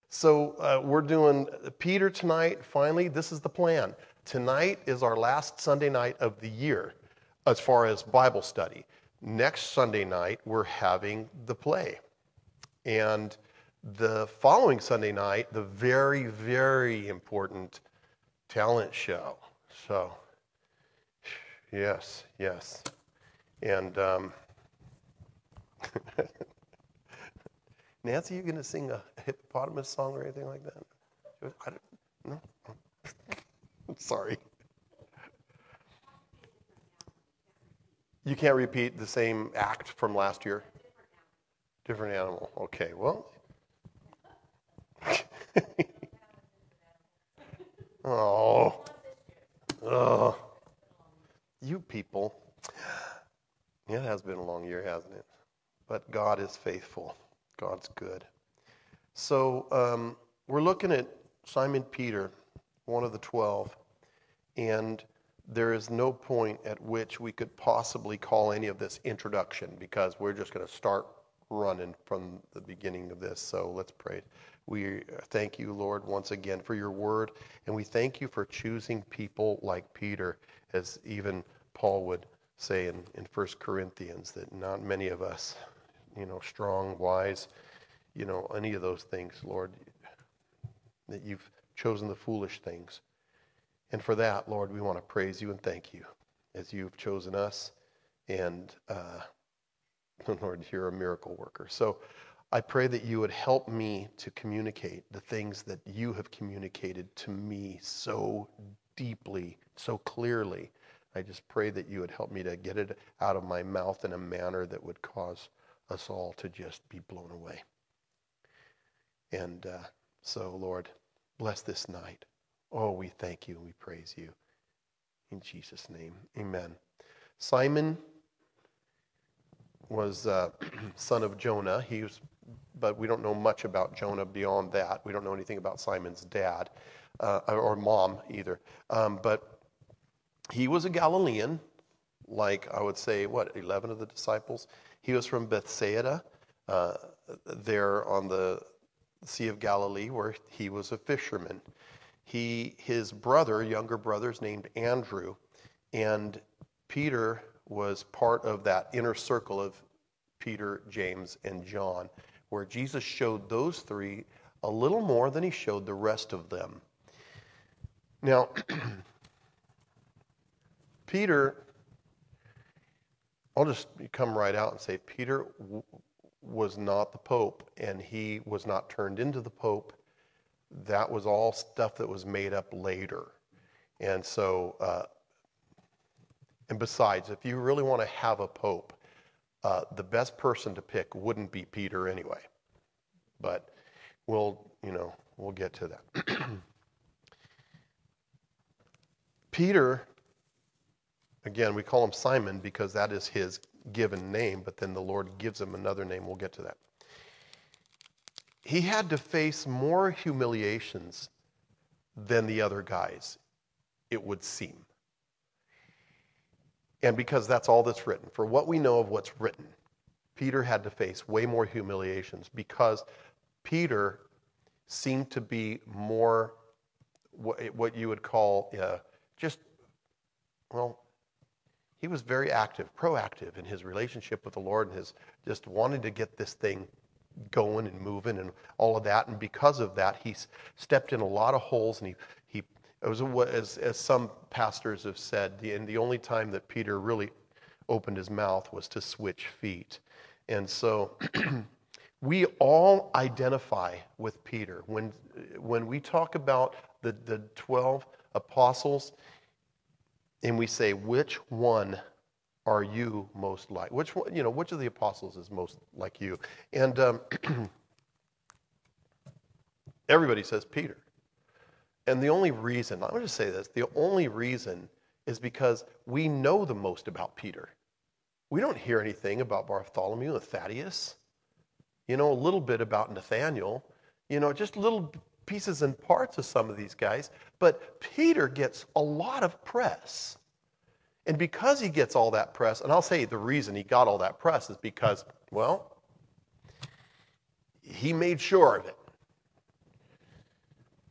So we're doing Peter tonight. Finally, this is the plan. Tonight is our last Sunday night of the year as far as Bible study. Next Sunday night, we're having the play. And the following Sunday night, the very, very important talent show. So, yes. And Nancy, you going to sing a hippopotamus song or anything like that? No? Sorry. You can't repeat the same act from last year? Different animal. Okay, well. Oh. You people. It has been a long year, hasn't it? But God is faithful. God's good. So we're looking at Simon Peter, one of the 12, and there is no point at which we could possibly call any of this introduction because we're just going to start running from the beginning of this. So let's pray. We thank you, Lord, once again for your word, and we thank you for choosing people like Peter, as even Paul would say in 1 Corinthians, that not many of us, strong, wise, any of those things, Lord, that you've chosen the foolish things. And for that, Lord, we want to praise you and thank you as you've chosen us. And Lord, you're a miracle worker. So I pray that you would help me to communicate the things that you have communicated to me so deeply, so clearly. I just pray that you would help me to get it out of my mouth in a manner that would cause us all to just be blown away. And so, Lord, bless this night. Oh, we thank you and we praise you. In Jesus' name, amen. Simon was son of Jonah. But we don't know much about Jonah beyond that. We don't know anything about Simon's dad or mom either. But he was a Galilean, like I would say, 11 of the disciples? He was from Bethsaida, there on the Sea of Galilee, where he was a fisherman. His younger brother, is named Andrew, and Peter was part of that inner circle of Peter, James, and John, where Jesus showed those three a little more than he showed the rest of them. Now, Peter, I'll just come right out and say Peter was not the Pope, and he was not turned into the Pope. That was all stuff that was made up later. And so, and besides, if you really want to have a Pope, the best person to pick wouldn't be Peter anyway. But we'll get to that. Peter, again, we call him Simon because that is his given name, but then the Lord gives him another name. We'll get to that. He had to face more humiliations than the other guys, it would seem. And because that's all that's written. For what we know of what's written, Peter had to face way more humiliations because Peter seemed to be more what you would call he was very active, proactive in his relationship with the Lord and his just wanting to get this thing going and moving and all of that. And because of that, he stepped in a lot of holes, and it was, as some pastors have said, the only time that Peter really opened his mouth was to switch feet. And so we all identify with Peter. When we talk about the 12 apostles, and we say, which one are you most like? Which of the apostles is most like you? And everybody says Peter. And the only reason, I'm going to say this, the only reason is because we know the most about Peter. We don't hear anything about Bartholomew and Thaddeus. A little bit about Nathaniel. Just little pieces and parts of some of these guys. But Peter gets a lot of press. And because he gets all that press, and I'll say the reason he got all that press is because, he made sure of it.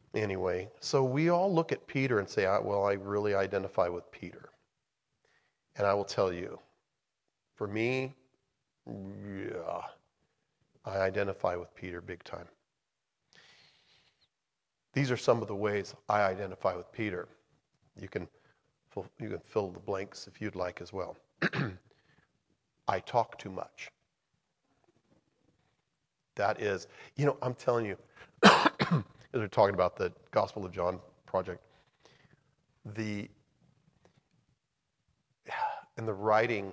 Anyway, so we all look at Peter and say, well, I really identify with Peter. And I will tell you, for me, yeah, I identify with Peter big time. These are some of the ways I identify with Peter. You can fill the blanks if you'd like as well. I talk too much. That is, I'm telling you, as we're talking about the Gospel of John project, in the writing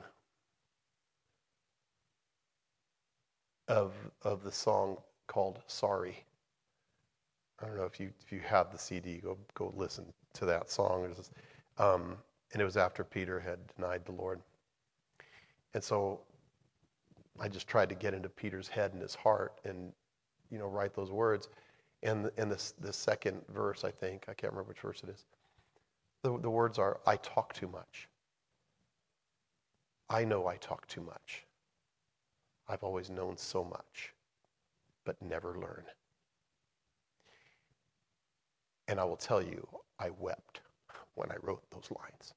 of the song called "Sorry." I don't know if you have the CD, go listen to that song. And it was after Peter had denied the Lord, and so I just tried to get into Peter's head and his heart, and write those words. And the second verse, I can't remember which verse it is. The words are, "I talk too much. I know I talk too much. I've always known so much, but never learn." And I will tell you, I wept when I wrote those lines.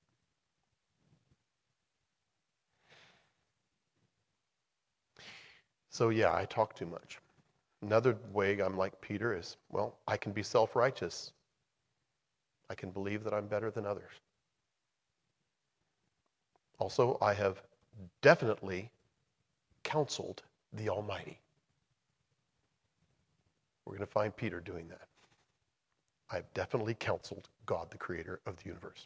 So yeah, I talk too much. Another way I'm like Peter is, well, I can be self-righteous. I can believe that I'm better than others. Also, I have definitely counseled the Almighty. We're going to find Peter doing that. I've definitely counseled God, the creator of the universe.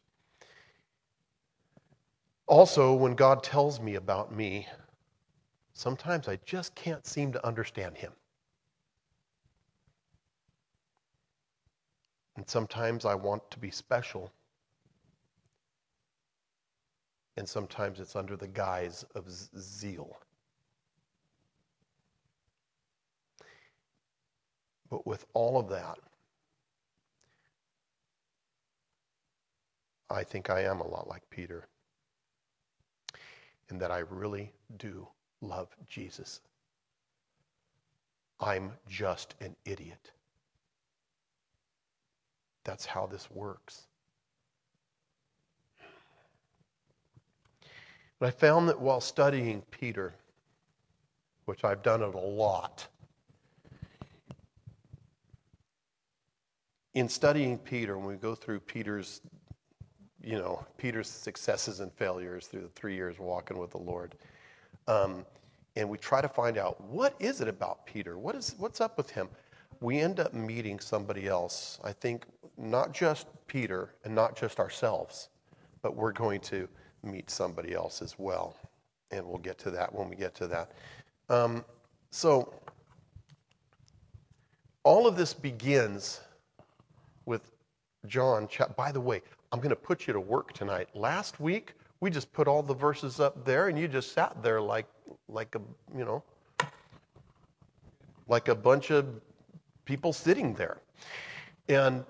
Also, when God tells me about me, sometimes I just can't seem to understand him. And sometimes I want to be special. And sometimes it's under the guise of zeal. But with all of that, I think I am a lot like Peter, in that I really do love Jesus. I'm just an idiot. That's how this works. But I found that while studying Peter, which I've done it a lot, in studying Peter, when we go through Peter's successes and failures through the 3 years walking with the Lord, and we try to find out, what is it about Peter? What's up with him? We end up meeting somebody else. I think not just Peter and not just ourselves, but we're going to meet somebody else as well. And we'll get to that when we get to that. So all of this begins with John. By the way, I'm going to put you to work tonight. Last week, we just put all the verses up there, and you just sat there like a bunch of people sitting there. And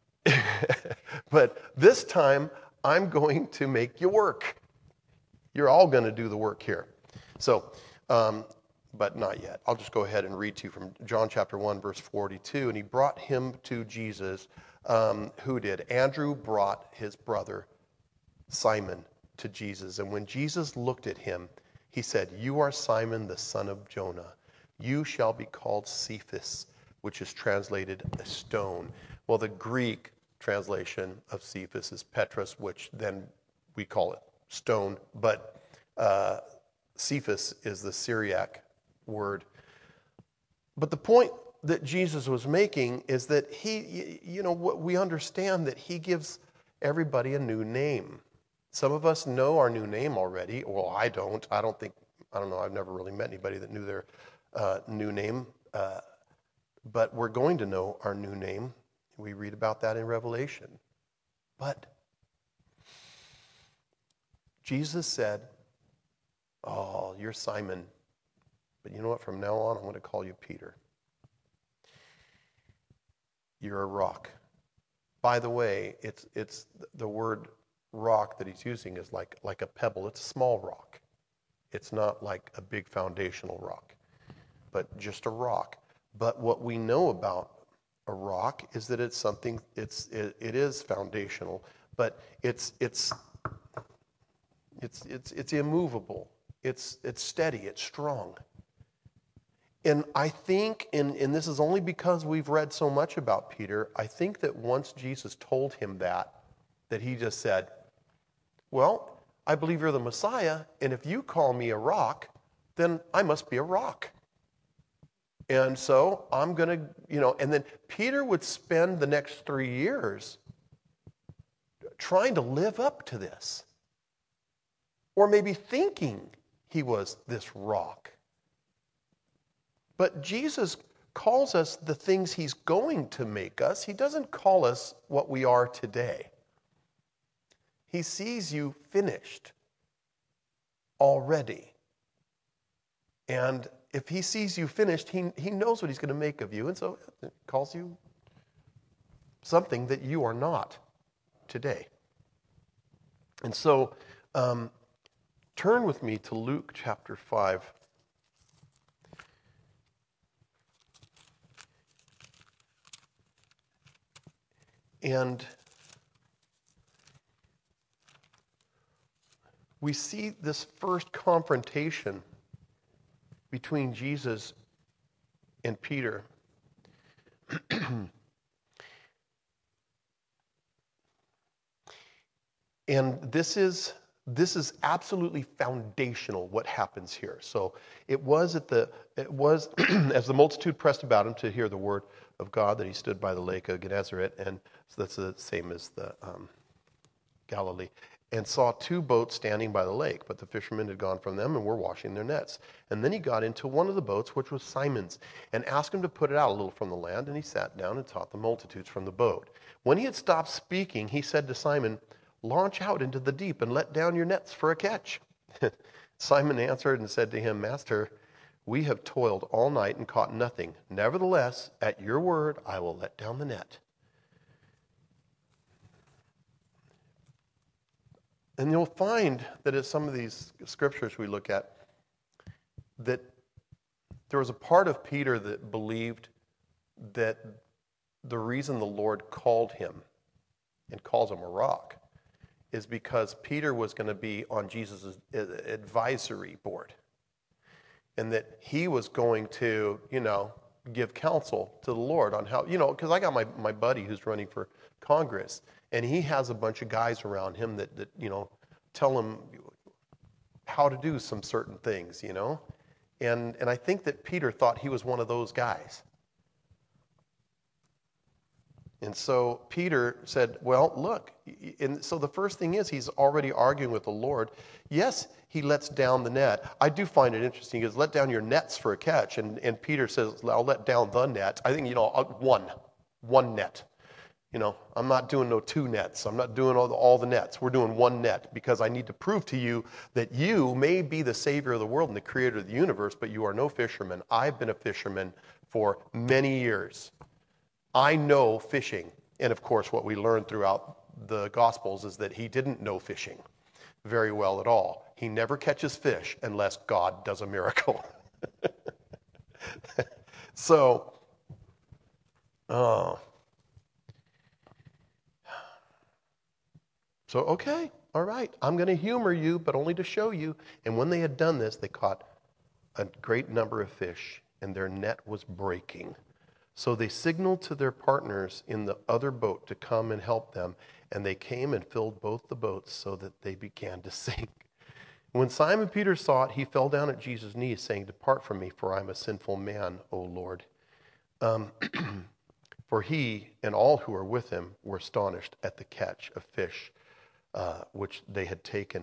but this time, I'm going to make you work. You're all going to do the work here. So, but not yet. I'll just go ahead and read to you from John chapter 1, verse 42. And he brought him to Jesus. Who did? Andrew brought his brother Simon to Jesus. And when Jesus looked at him, he said, "You are Simon, the son of Jonah. You shall be called Cephas," which is translated a stone. Well, the Greek translation of Cephas is Petros, which then we call it stone. But Cephas is the Syriac word. But the point that Jesus was making is that we understand that he gives everybody a new name. Some of us know our new name already. Well, I don't. I don't know. I've never really met anybody that knew their new name. But we're going to know our new name. We read about that in Revelation. But Jesus said, "Oh, you're Simon. But you know what? From now on, I'm going to call you Peter. You're a rock." By the way, it's the word rock that he's using is like a pebble. It's a small rock. It's not like a big foundational rock, but just a rock. But what we know about a rock is that it's something, it is foundational, but it's immovable. It's steady. It's strong. And I think, and this is only because we've read so much about Peter, I think that once Jesus told him that he just said, well, I believe you're the Messiah, and if you call me a rock, then I must be a rock. And so I'm going to, and then Peter would spend the next 3 years trying to live up to this. Or maybe thinking he was this rock. But Jesus calls us the things he's going to make us. He doesn't call us what we are today. He sees you finished already. And if he sees you finished, he knows what he's going to make of you. And so he calls you something that you are not today. And so turn with me to Luke chapter 5. And we see this first confrontation between Jesus and Peter. And this is absolutely foundational, what happens here. So it was as the multitude pressed about him to hear the word of God, that he stood by the lake of Gennesaret, and so that's the same as the Galilee, and saw 2 boats standing by the lake, but the fishermen had gone from them and were washing their nets. And then he got into one of the boats, which was Simon's, and asked him to put it out a little from the land, and he sat down and taught the multitudes from the boat. When he had stopped speaking, he said to Simon, "Launch out into the deep and let down your nets for a catch." Simon answered and said to him, "Master, we have toiled all night and caught nothing. Nevertheless, at your word, I will let down the net." And you'll find that in some of these scriptures we look at, that there was a part of Peter that believed that the reason the Lord called him and calls him a rock is because Peter was going to be on Jesus' advisory board. And that he was going to, give counsel to the Lord on how, because I got my buddy who's running for Congress, and he has a bunch of guys around him that tell him how to do some certain things, And I think that Peter thought he was one of those guys. And so Peter said, well, look, and so the first thing is he's already arguing with the Lord. Yes, he lets down the net. I do find it interesting. He goes, let down your nets for a catch. And Peter says, I'll let down the net. I think, one net. I'm not doing no 2 nets. I'm not doing all the nets. We're doing 1 net because I need to prove to you that you may be the Savior of the world and the creator of the universe, but you are no fisherman. I've been a fisherman for many years. I know fishing. And of course, what we learned throughout the Gospels is that he didn't know fishing very well at all. He never catches fish unless God does a miracle. So, okay, all right, I'm going to humor you, but only to show you. And when they had done this, they caught a great number of fish, and their net was breaking. So they signaled to their partners in the other boat to come and help them, and they came and filled both the boats so that they began to sink. When Simon Peter saw it, he fell down at Jesus' knees, saying, "Depart from me, for I am a sinful man, O Lord." For he and all who were with him were astonished at the catch of fish which they had taken.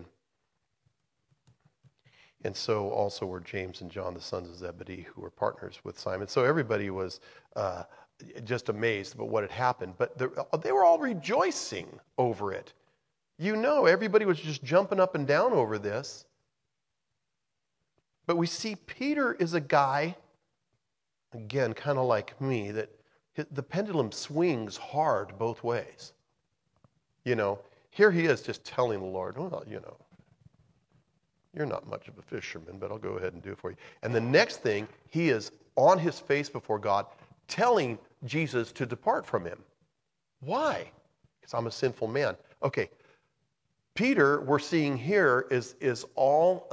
And so also were James and John, the sons of Zebedee, who were partners with Simon. So everybody was just amazed about what had happened. But they were all rejoicing over it. Everybody was just jumping up and down over this. But we see Peter is a guy, again, kind of like me, that the pendulum swings hard both ways. Here he is just telling the Lord, well, you're not much of a fisherman, but I'll go ahead and do it for you. And the next thing, he is on his face before God, telling Jesus to depart from him. Why? Because I'm a sinful man. Okay, Peter, we're seeing here, is all,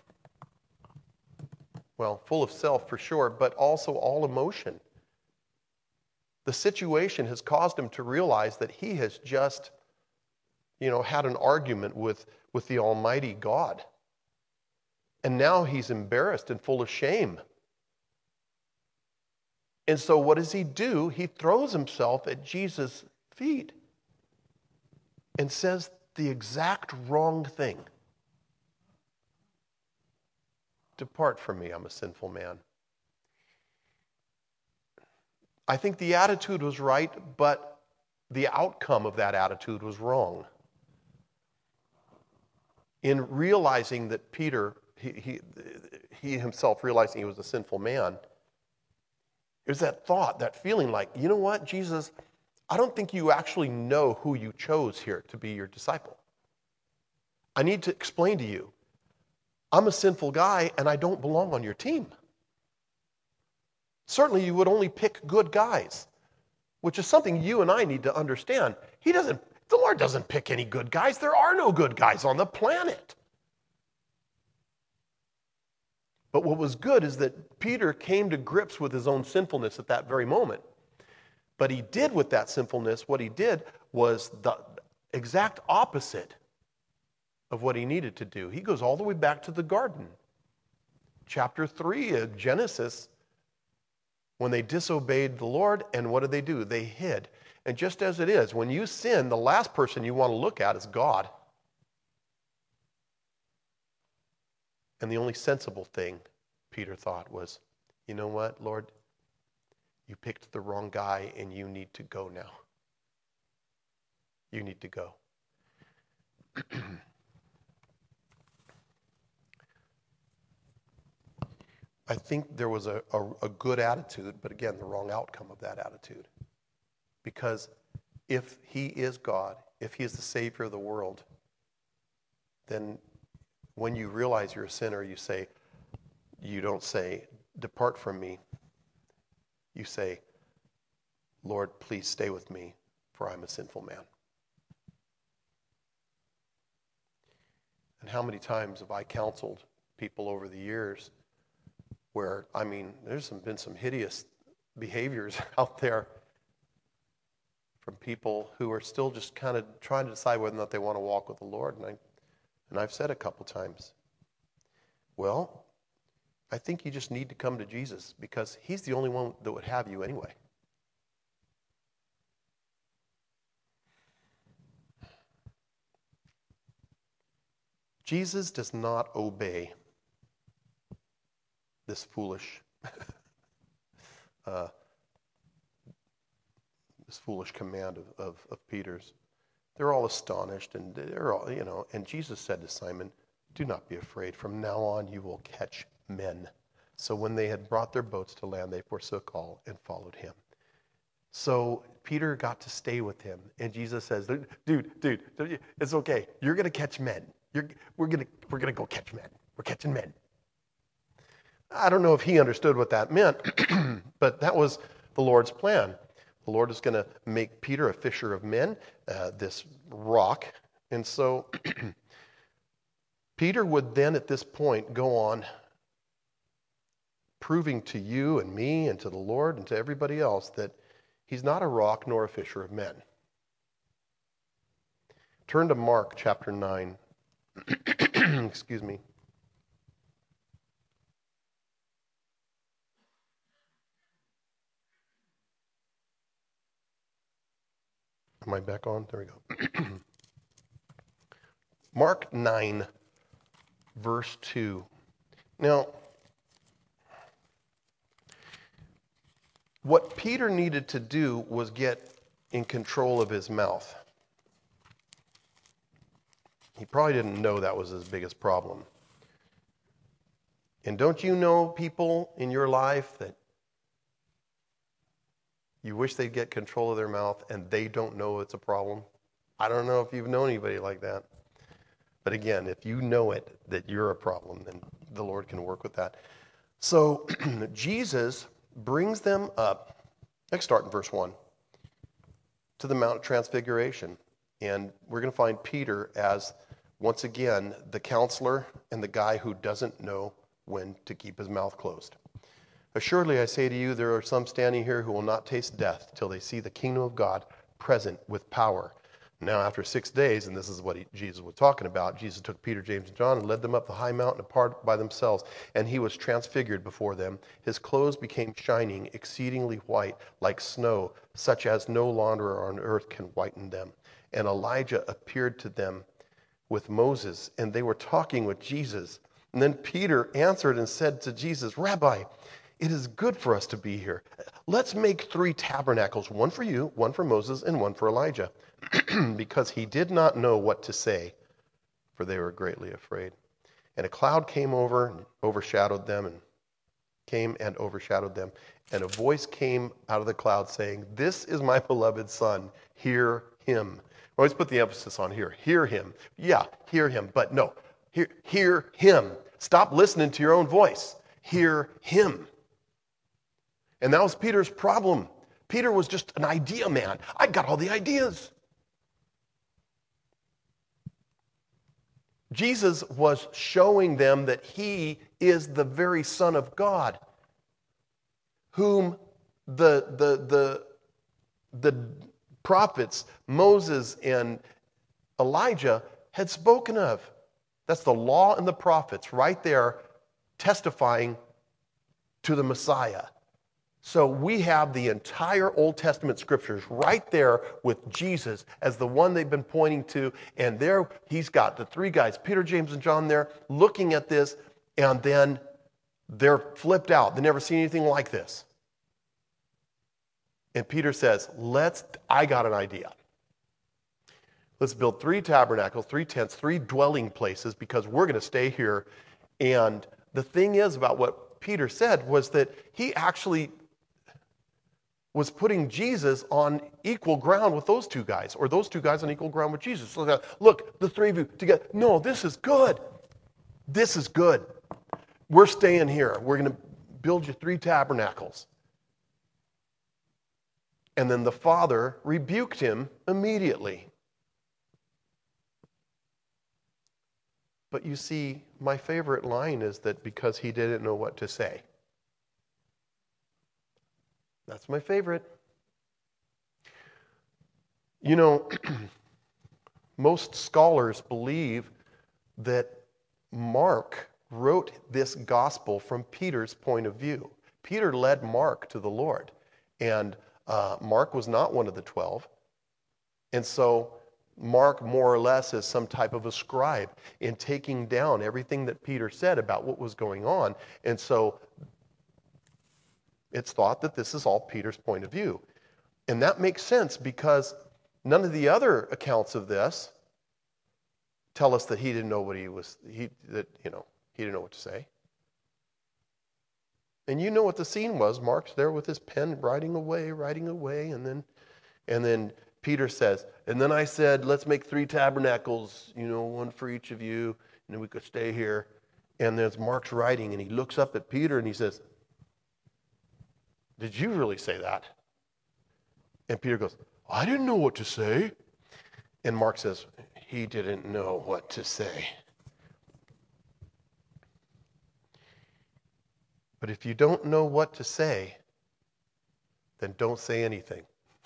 full of self for sure, but also all emotion. The situation has caused him to realize that he has just, had an argument with the Almighty God. And now he's embarrassed and full of shame. And so what does he do? He throws himself at Jesus' feet and says the exact wrong thing. Depart from me, I'm a sinful man. I think the attitude was right, but the outcome of that attitude was wrong. In realizing that Peter, he himself realizing he was a sinful man, there's that thought, that feeling like, you know what, Jesus, I don't think you actually know who you chose here to be your disciple. I need to explain to you, I'm a sinful guy and I don't belong on your team. Certainly you would only pick good guys, which is something you and I need to understand. The Lord doesn't pick any good guys. There are no good guys on the planet. But what was good is that Peter came to grips with his own sinfulness at that very moment. But he did with that sinfulness, what he did was the exact opposite of what he needed to do. He goes all the way back to the garden. Chapter 3 of Genesis, when they disobeyed the Lord, and what did they do? They hid. And just as it is, when you sin, the last person you want to look at is God. And the only sensible thing, Peter thought, was, you know what, Lord? You picked the wrong guy and you need to go now. You need to go. I think there was a good attitude, but again, the wrong outcome of that attitude. Because if he is God, if he is the Savior of the world, then when you realize you're a sinner, you don't say, depart from me. You say, Lord, please stay with me, for I'm a sinful man. And how many times have I counseled people over the years where, there's been some hideous behaviors out there from people who are still just kind of trying to decide whether or not they want to walk with the Lord. And I've said a couple times, well, I think you just need to come to Jesus because he's the only one that would have you anyway. Jesus does not obey this foolish command of Peter's. They're all astonished, and they're all, and Jesus said to Simon, do not be afraid. From now on you will catch men. So when they had brought their boats to land, they forsook all and followed him. So Peter got to stay with him, and Jesus says, dude, it's okay. You're going to catch men. We're going to go catch men. We're catching men. I don't know if he understood what that meant, but that was the Lord's plan. The Lord is going to make Peter a fisher of men, this rock. And so Peter would then at this point go on proving to you and me and to the Lord and to everybody else that he's not a rock nor a fisher of men. Turn to Mark chapter 9. Excuse me. Am I back on? There we go. Mark 9, verse 2. Now, what Peter needed to do was get in control of his mouth. He probably didn't know that was his biggest problem. And don't you know people in your life that you wish they'd get control of their mouth and they don't know it's a problem? I don't know if you've known anybody like that. But again, if you know it, that you're a problem, then the Lord can work with that. So Jesus brings them up Let's start in verse 1. To the Mount of Transfiguration. And we're going to find Peter as, once again, the counselor and the guy who doesn't know when to keep his mouth closed. Assuredly, I say to you, there are some standing here who will not taste death till they see the kingdom of God present with power. Now, after 6 days, and this is what Jesus was talking about, Jesus took Peter, James, and John and led them up the high mountain apart by themselves, and he was transfigured before them. His clothes became shining, exceedingly white, like snow, such as no launderer on earth can whiten them. And Elijah appeared to them with Moses, and they were talking with Jesus. And then Peter answered and said to Jesus, Rabbi, it is good for us to be here. Let's make 3 tabernacles, one for you, one for Moses, and one for Elijah. Because he did not know what to say, for they were greatly afraid. And a cloud came over and overshadowed them, and a voice came out of the cloud saying, This is my beloved Son, hear him. Always put the emphasis on here. Hear him. Yeah, hear him. But no, hear him. Stop listening to your own voice. Hear him. And that was Peter's problem. Peter was just an idea man. I got all the ideas. Jesus was showing them that he is the very Son of God, whom the prophets, Moses and Elijah, had spoken of. That's the law and the prophets right there testifying to the Messiah. So we have the entire Old Testament scriptures right there with Jesus as the one they've been pointing to. And there he's got the 3 guys, Peter, James, and John there, looking at this, and then they're flipped out. They never seen anything like this. And Peter says, I got an idea. Let's build 3 tabernacles, 3 tents, 3 dwelling places, because we're going to stay here. And the thing is about what Peter said was that he actually was putting Jesus on equal ground with those 2 guys, or those 2 guys on equal ground with Jesus. Look, the 3 of you together. No, this is good. This is good. We're staying here. We're going to build you 3 tabernacles. And then the Father rebuked him immediately. But you see, my favorite line is that because he didn't know what to say. That's my favorite. You know, most scholars believe that Mark wrote this gospel from Peter's point of view. Peter led Mark to the Lord, and Mark was not one of the 12. And so Mark more or less is some type of a scribe in taking down everything that Peter said about what was going on. And so it's thought that this is all Peter's point of view. And that makes sense because none of the other accounts of this tell us that he didn't know what he didn't know what to say. And you know what the scene was. Mark's there with his pen writing away, and then Peter says, and then I said, let's make 3 tabernacles, one for each of you, and then we could stay here. And there's Mark's writing, and he looks up at Peter and he says, did you really say that? And Peter goes, I didn't know what to say. And Mark says, he didn't know what to say. But if you don't know what to say, then don't say anything.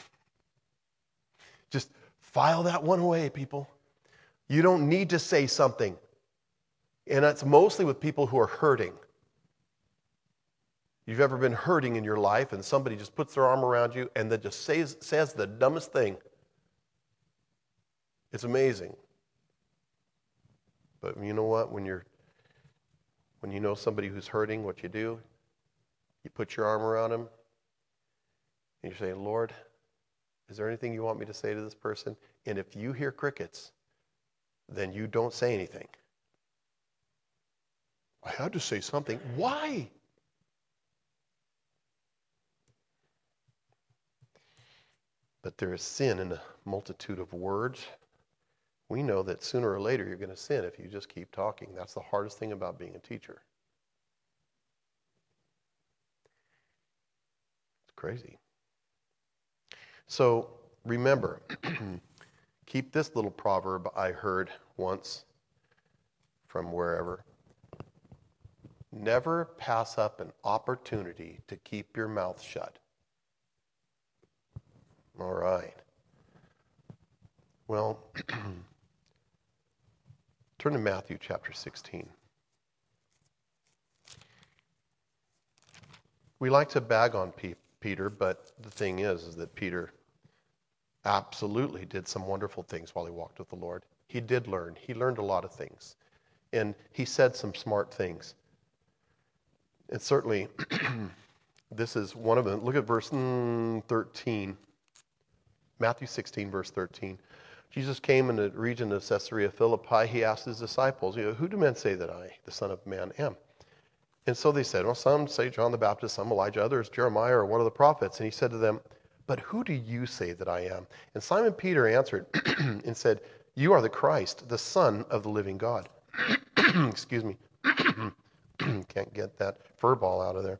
Just file that one away, people. You don't need to say something. And that's mostly with people who are hurting. You've ever been hurting in your life and somebody just puts their arm around you and then just says the dumbest thing. It's amazing. But you know what? When you know somebody who's hurting, what you do, you put your arm around them and you say, Lord, is there anything you want me to say to this person? And if you hear crickets, then you don't say anything. I had to say something. Why? But there is sin in a multitude of words. We know that sooner or later you're going to sin if you just keep talking. That's the hardest thing about being a teacher. It's crazy. So remember, keep this little proverb I heard once from wherever. Never pass up an opportunity to keep your mouth shut. All right. Well, turn to Matthew chapter 16. We like to bag on Peter, but the thing is that Peter absolutely did some wonderful things while he walked with the Lord. He did learn. He learned a lot of things. And he said some smart things. And certainly, this is one of them. Look at verse 13. Matthew 16, verse 13. Jesus came in the region of Caesarea Philippi. He asked his disciples, who do men say that I, the Son of Man, am? And so they said, well, some say John the Baptist, some Elijah, others Jeremiah or one of the prophets. And he said to them, but who do you say that I am? And Simon Peter answered and said, you are the Christ, the Son of the living God. Excuse me. Can't get that fur ball out of there.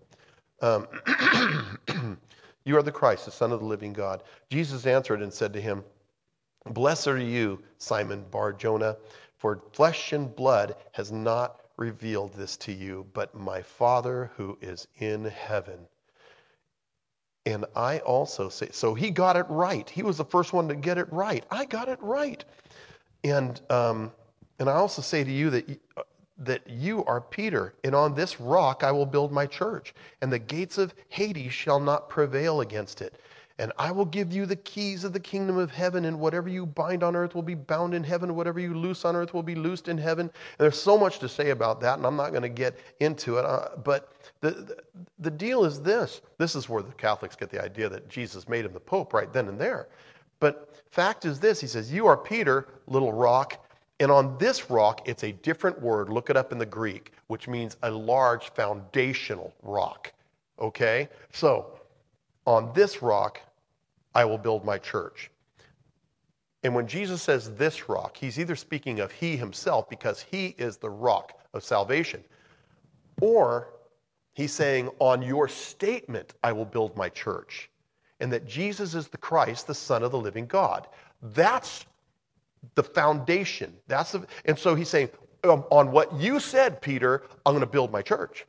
You are the Christ, the Son of the living God. Jesus answered and said to him, blessed are you, Simon Bar-Jonah, for flesh and blood has not revealed this to you, but my Father who is in heaven. And I also say, so he got it right. He was the first one to get it right. I got it right. And I also say to you that you are Peter, and on this rock I will build my church, and the gates of Hades shall not prevail against it. And I will give you the keys of the kingdom of heaven, and whatever you bind on earth will be bound in heaven, whatever you loose on earth will be loosed in heaven. And there's so much to say about that, and I'm not going to get into it. But the deal is this. This is where the Catholics get the idea that Jesus made him the Pope right then and there. But fact is this. He says, you are Peter, little rock, and on this rock, it's a different word. Look it up in the Greek, which means a large foundational rock. Okay? So, on this rock, I will build my church. And when Jesus says this rock, he's either speaking of he himself because he is the rock of salvation, or he's saying on your statement, I will build my church. And that Jesus is the Christ, the Son of the living God. That's the foundation. And so he's saying, on what you said, Peter, I'm going to build my church.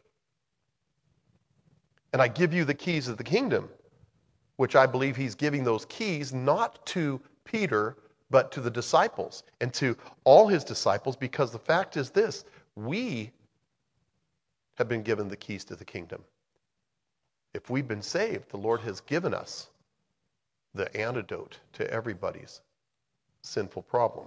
And I give you the keys of the kingdom, which I believe he's giving those keys not to Peter, but to the disciples and to all his disciples, because the fact is this, we have been given the keys to the kingdom. If we've been saved, the Lord has given us the antidote to everybody's sinful problem.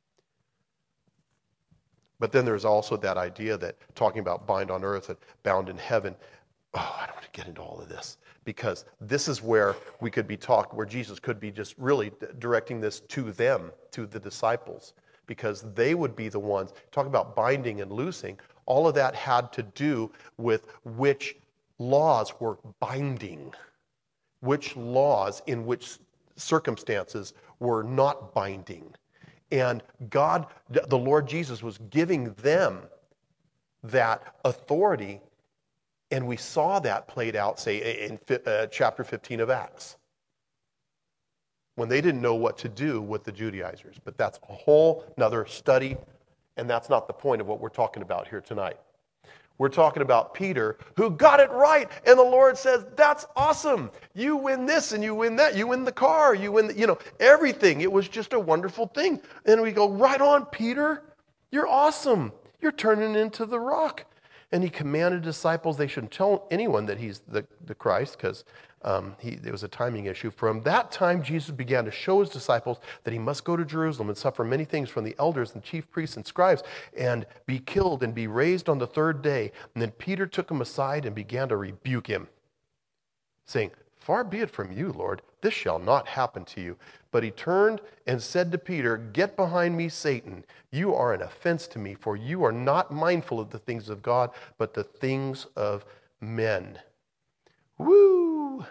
But then there's also that idea that talking about bind on earth and bound in heaven, I don't want to get into all of this, because this is where we could be where Jesus could be just really directing this to them, to the disciples, because they would be the ones, talking about binding and loosing, all of that had to do with which laws were binding, which laws in which circumstances were not binding. And God, the Lord Jesus, was giving them that authority. And we saw that played out, say, in chapter 15 of Acts, when they didn't know what to do with the Judaizers. But that's a whole nother study, and that's not the point of what we're talking about here tonight. We're talking about Peter, who got it right, and the Lord says, that's awesome. You win this and you win that. You win the car, you win, everything. It was just a wonderful thing. And we go, right on, Peter. You're awesome. You're turning into the rock. And he commanded disciples they shouldn't tell anyone that he's the Christ, because there was a timing issue. From that time, Jesus began to show his disciples that he must go to Jerusalem and suffer many things from the elders and chief priests and scribes and be killed and be raised on the third day. And then Peter took him aside and began to rebuke him, saying, far be it from you, Lord, this shall not happen to you. But he turned and said to Peter, get behind me, Satan. You are an offense to me, for you are not mindful of the things of God, but the things of men. Woo!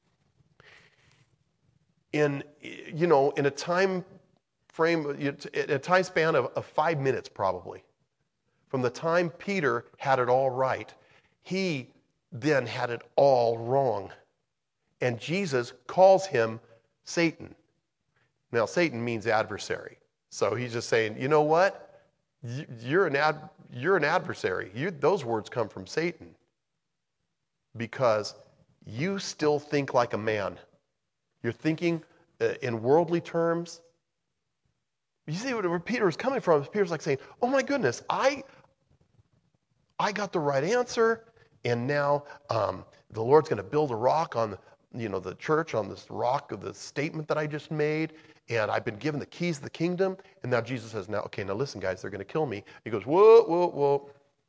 In a time frame, a time span of 5 minutes probably, from the time Peter had it all right, he then had it all wrong. And Jesus calls him Satan. Now, Satan means adversary. So he's just saying, you know what? You're an adversary. Those words come from Satan because you still think like a man. You're thinking in worldly terms. You see where Peter is coming from? Peter's like saying, oh my goodness, I got the right answer, and now the Lord's going to build a rock on the church on this rock of the statement that I just made, and I've been given the keys of the kingdom, and now Jesus says, now listen, guys, they're going to kill me. He goes, whoa.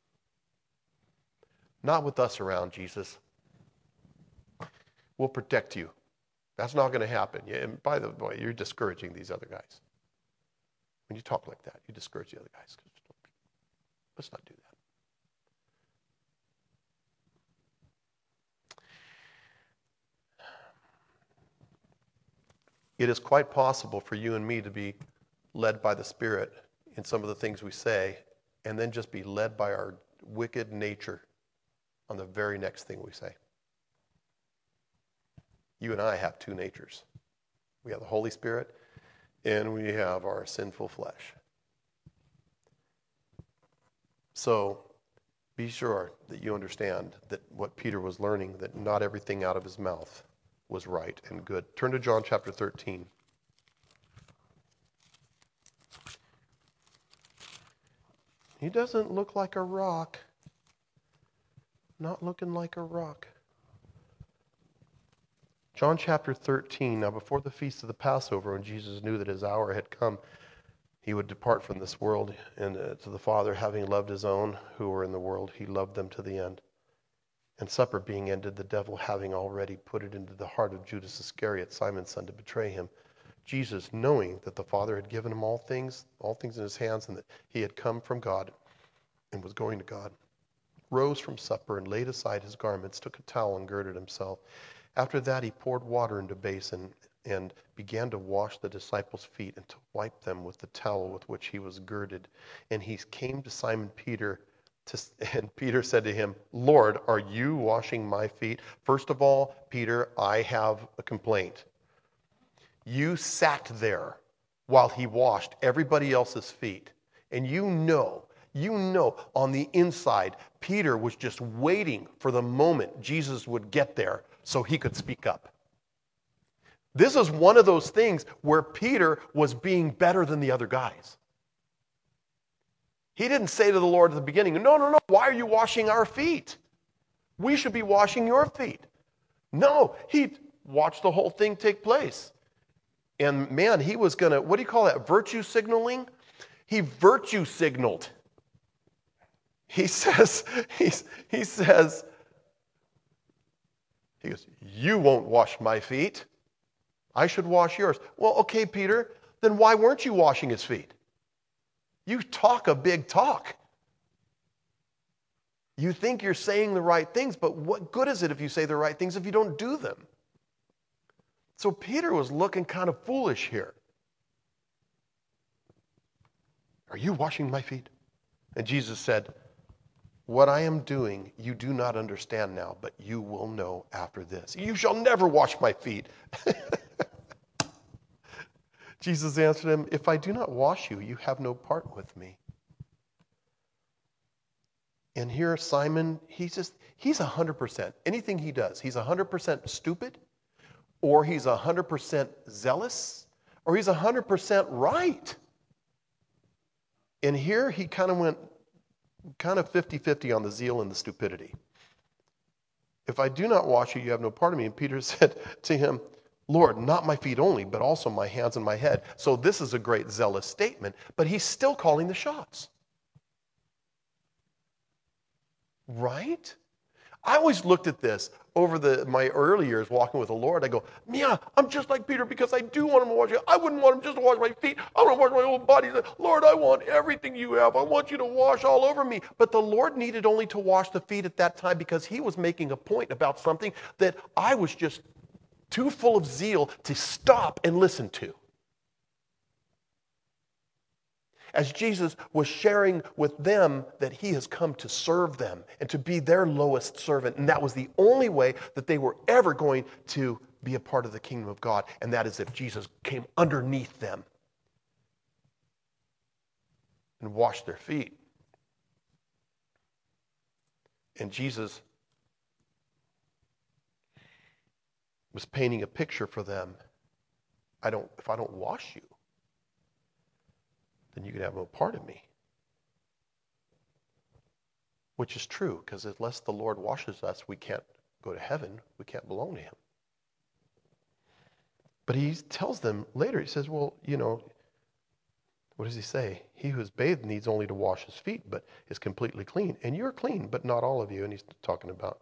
Not with us around, Jesus. We'll protect you. That's not going to happen. Yeah, and by the way, you're discouraging these other guys. When you talk like that, you discourage the other guys. Let's not do that. It is quite possible for you and me to be led by the Spirit in some of the things we say, and then just be led by our wicked nature on the very next thing we say. You and I have two natures. We have the Holy Spirit, and we have our sinful flesh. So be sure that you understand that what Peter was learning, that not everything out of his mouth was right and good. Turn to John chapter 13. He doesn't look like a rock. Not looking like a rock. John chapter 13. Now before the feast of the Passover, when Jesus knew that his hour had come, he would depart from this world and to the Father, having loved his own who were in the world, he loved them to the end. And supper being ended, the devil having already put it into the heart of Judas Iscariot, Simon's son, to betray him, Jesus, knowing that the Father had given him all things in his hands, and that he had come from God and was going to God, rose from supper and laid aside his garments, took a towel and girded himself. After that he poured water into a basin and began to wash the disciples' feet and to wipe them with the towel with which he was girded. And he came to Simon Peter, and Peter said to him, Lord, are you washing my feet? First of all, Peter, I have a complaint. You sat there while he washed everybody else's feet. And you know, on the inside, Peter was just waiting for the moment Jesus would get there so he could speak up. This is one of those things where Peter was being better than the other guys. He didn't say to the Lord at the beginning, no, why are you washing our feet? We should be washing your feet. No, he watched the whole thing take place. And man, he was going to, what do you call that, virtue signaling? He virtue signaled. He says, you won't wash my feet. I should wash yours. Well, okay, Peter, then why weren't you washing his feet? You talk a big talk. You think you're saying the right things, but what good is it if you say the right things if you don't do them? So Peter was looking kind of foolish here. Are you washing my feet? And Jesus said, what I am doing, you do not understand now, but you will know after this. You shall never wash my feet. Jesus answered him, if I do not wash you, you have no part with me. And here Simon, he's 100%. Anything he does, he's 100% stupid, or he's 100% zealous, or he's 100% right. And here he kind of went 50-50 on the zeal and the stupidity. If I do not wash you, you have no part of me. And Peter said to him, Lord, not my feet only, but also my hands and my head. So this is a great zealous statement, but he's still calling the shots. Right? I always looked at this over my early years walking with the Lord. I go, yeah, I'm just like Peter because I do want him to wash it. I wouldn't want him just to wash my feet. I want to wash my whole body. Lord, I want everything you have. I want you to wash all over me. But the Lord needed only to wash the feet at that time because he was making a point about something that I was just too full of zeal to stop and listen to. As Jesus was sharing with them that he has come to serve them and to be their lowest servant. And that was the only way that they were ever going to be a part of the kingdom of God, and that is if Jesus came underneath them and washed their feet. And Jesus was painting a picture for them. If I don't wash you, then you can have no part of me. Which is true, because unless the Lord washes us, we can't go to heaven. We can't belong to him. But he tells them later, he says, well, what does he say? He who is bathed needs only to wash his feet, but is completely clean. And you're clean, but not all of you. And he's talking about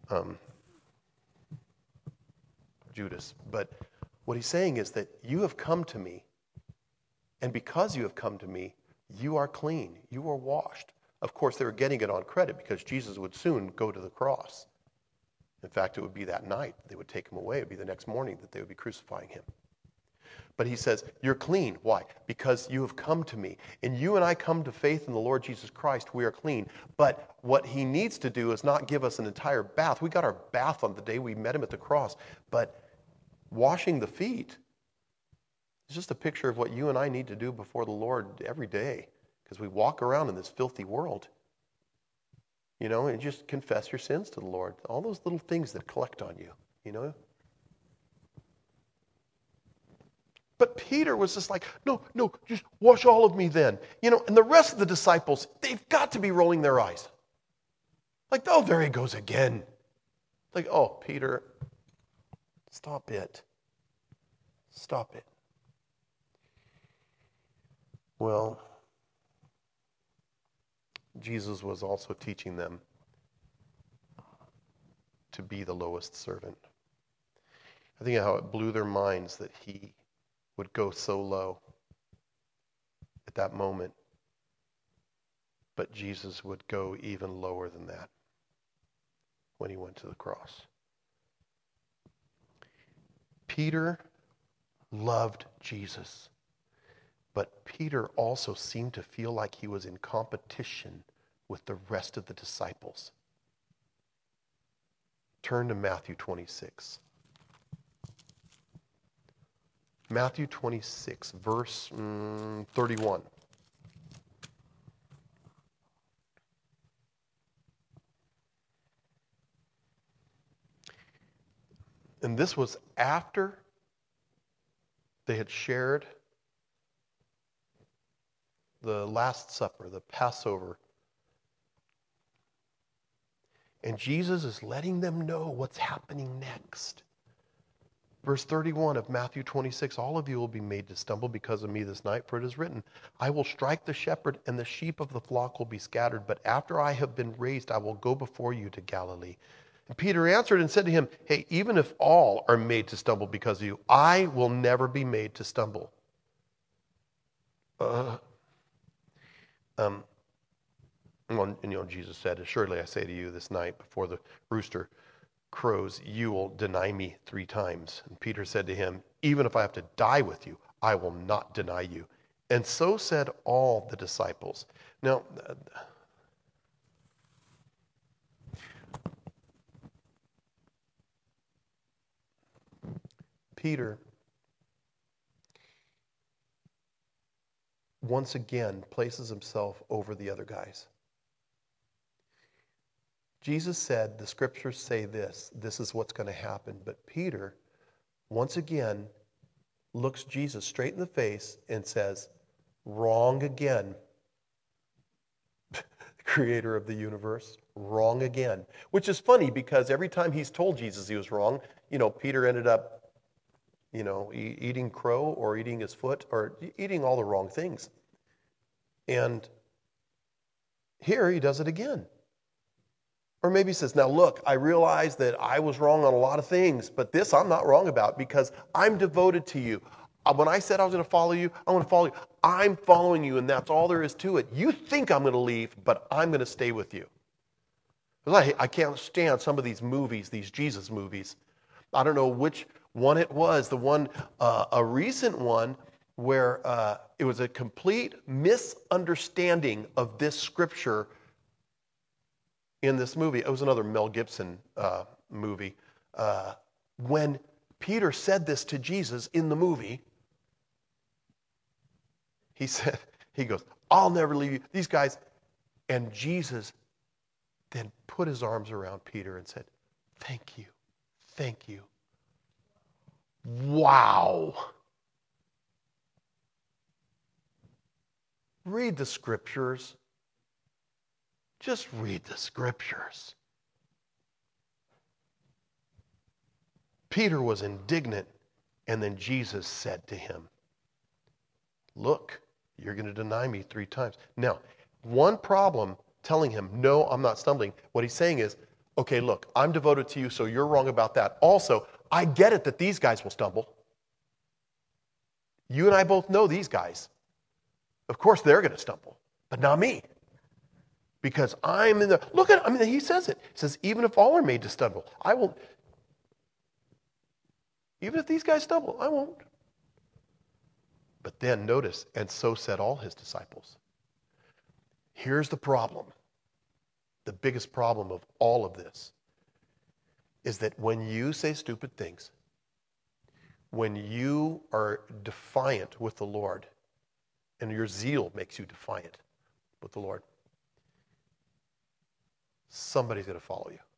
Judas. But what he's saying is that you have come to me, and because you have come to me, you are clean. You are washed. Of course, they were getting it on credit because Jesus would soon go to the cross. In fact, it would be that night they would take him away. It would be the next morning that they would be crucifying him. But he says, you're clean. Why? Because you have come to me. And you and I come to faith in the Lord Jesus Christ, we are clean. But what he needs to do is not give us an entire bath. We got our bath on the day we met him at the cross. But washing the feet is just a picture of what you and I need to do before the Lord every day. Because we walk around in this filthy world. And just confess your sins to the Lord. All those little things that collect on you, But Peter was just like, no, just wash all of me then. And the rest of the disciples, they've got to be rolling their eyes. Like, oh, there he goes again. Like, oh, Peter, stop it. Stop it. Well, Jesus was also teaching them to be the lowest servant. I think how it blew their minds that he would go so low at that moment. But Jesus would go even lower than that when he went to the cross. Peter loved Jesus. But Peter also seemed to feel like he was in competition with the rest of the disciples. Turn to Matthew 26. Matthew 26, verse 31. And this was after they had shared the Last Supper, the Passover. And Jesus is letting them know what's happening next. Verse 31 of Matthew 26, all of you will be made to stumble because of me this night, for it is written, I will strike the shepherd, and the sheep of the flock will be scattered. But after I have been raised, I will go before you to Galilee. And Peter answered and said to him, hey, even if all are made to stumble because of you, I will never be made to stumble. Jesus said, assuredly I say to you this night before the rooster crows, you will deny me 3 times. And Peter said to him, even if I have to die with you, I will not deny you. And so said all the disciples. Now, Peter once again places himself over the other guys. Jesus said, the scriptures say this is what's going to happen. But Peter, once again, looks Jesus straight in the face and says, wrong again. Creator of the universe, wrong again. Which is funny because every time he's told Jesus he was wrong, Peter ended up, eating crow or eating his foot or eating all the wrong things. And here he does it again. Or maybe he says, now look, I realize that I was wrong on a lot of things, but this I'm not wrong about because I'm devoted to you. When I said I was going to follow you, I'm going to follow you. I'm following you, and that's all there is to it. You think I'm going to leave, but I'm going to stay with you. I can't stand some of these movies, these Jesus movies. I don't know which one it was. The one, a recent one, where it was a complete misunderstanding of this scripture in this movie. It was another Mel Gibson movie. When Peter said this to Jesus in the movie. He goes, I'll never leave you. These guys. And Jesus then put his arms around Peter and said, thank you. Thank you. Wow. Read the scriptures. Just read the scriptures. Peter was indignant, and then Jesus said to him, look, you're going to deny me 3 times. Now, one problem telling him, no, I'm not stumbling. What he's saying is, okay, look, I'm devoted to you, so you're wrong about that. Also, I get it that these guys will stumble. You and I both know these guys. Of course, they're going to stumble, but not me. Because I'm in the, look at, he says it. He says, even if all are made to stumble, I won't. Even if these guys stumble, I won't. But then notice, and so said all his disciples. Here's the problem. The biggest problem of all of this is that when you say stupid things, when you are defiant with the Lord, and your zeal makes you defiant with the Lord, somebody's going to follow you.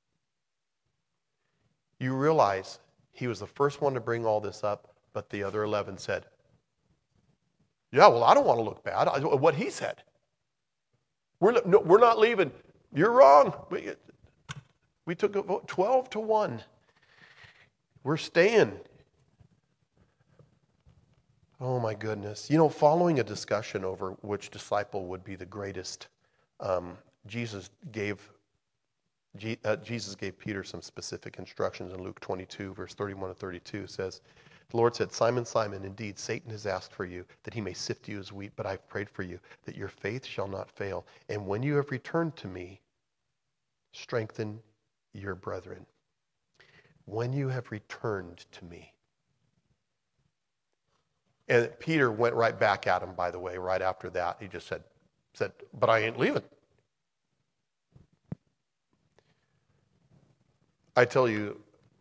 You realize he was the first one to bring all this up, but the other 11 said, yeah, well, I don't want to look bad. What he said. We're not leaving. You're wrong. We took a vote 12-1. We're staying. Oh, my goodness. Following a discussion over which disciple would be the greatest, Jesus gave Peter some specific instructions in Luke 22, verse 31 to 32 says, the Lord said, Simon, Simon, indeed, Satan has asked for you that he may sift you as wheat, but I've prayed for you that your faith shall not fail. And when you have returned to me, strengthen your brethren. When you have returned to me. And Peter went right back at him, by the way, right after that. He just said, but I ain't leaving. I tell you,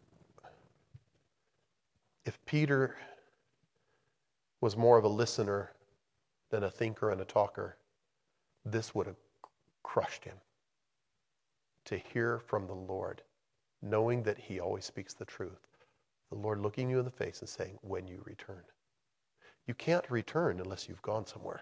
if Peter was more of a listener than a thinker and a talker, this would have crushed him. To hear from the Lord, knowing that he always speaks the truth. The Lord looking you in the face and saying, when you return. You can't return unless you've gone somewhere.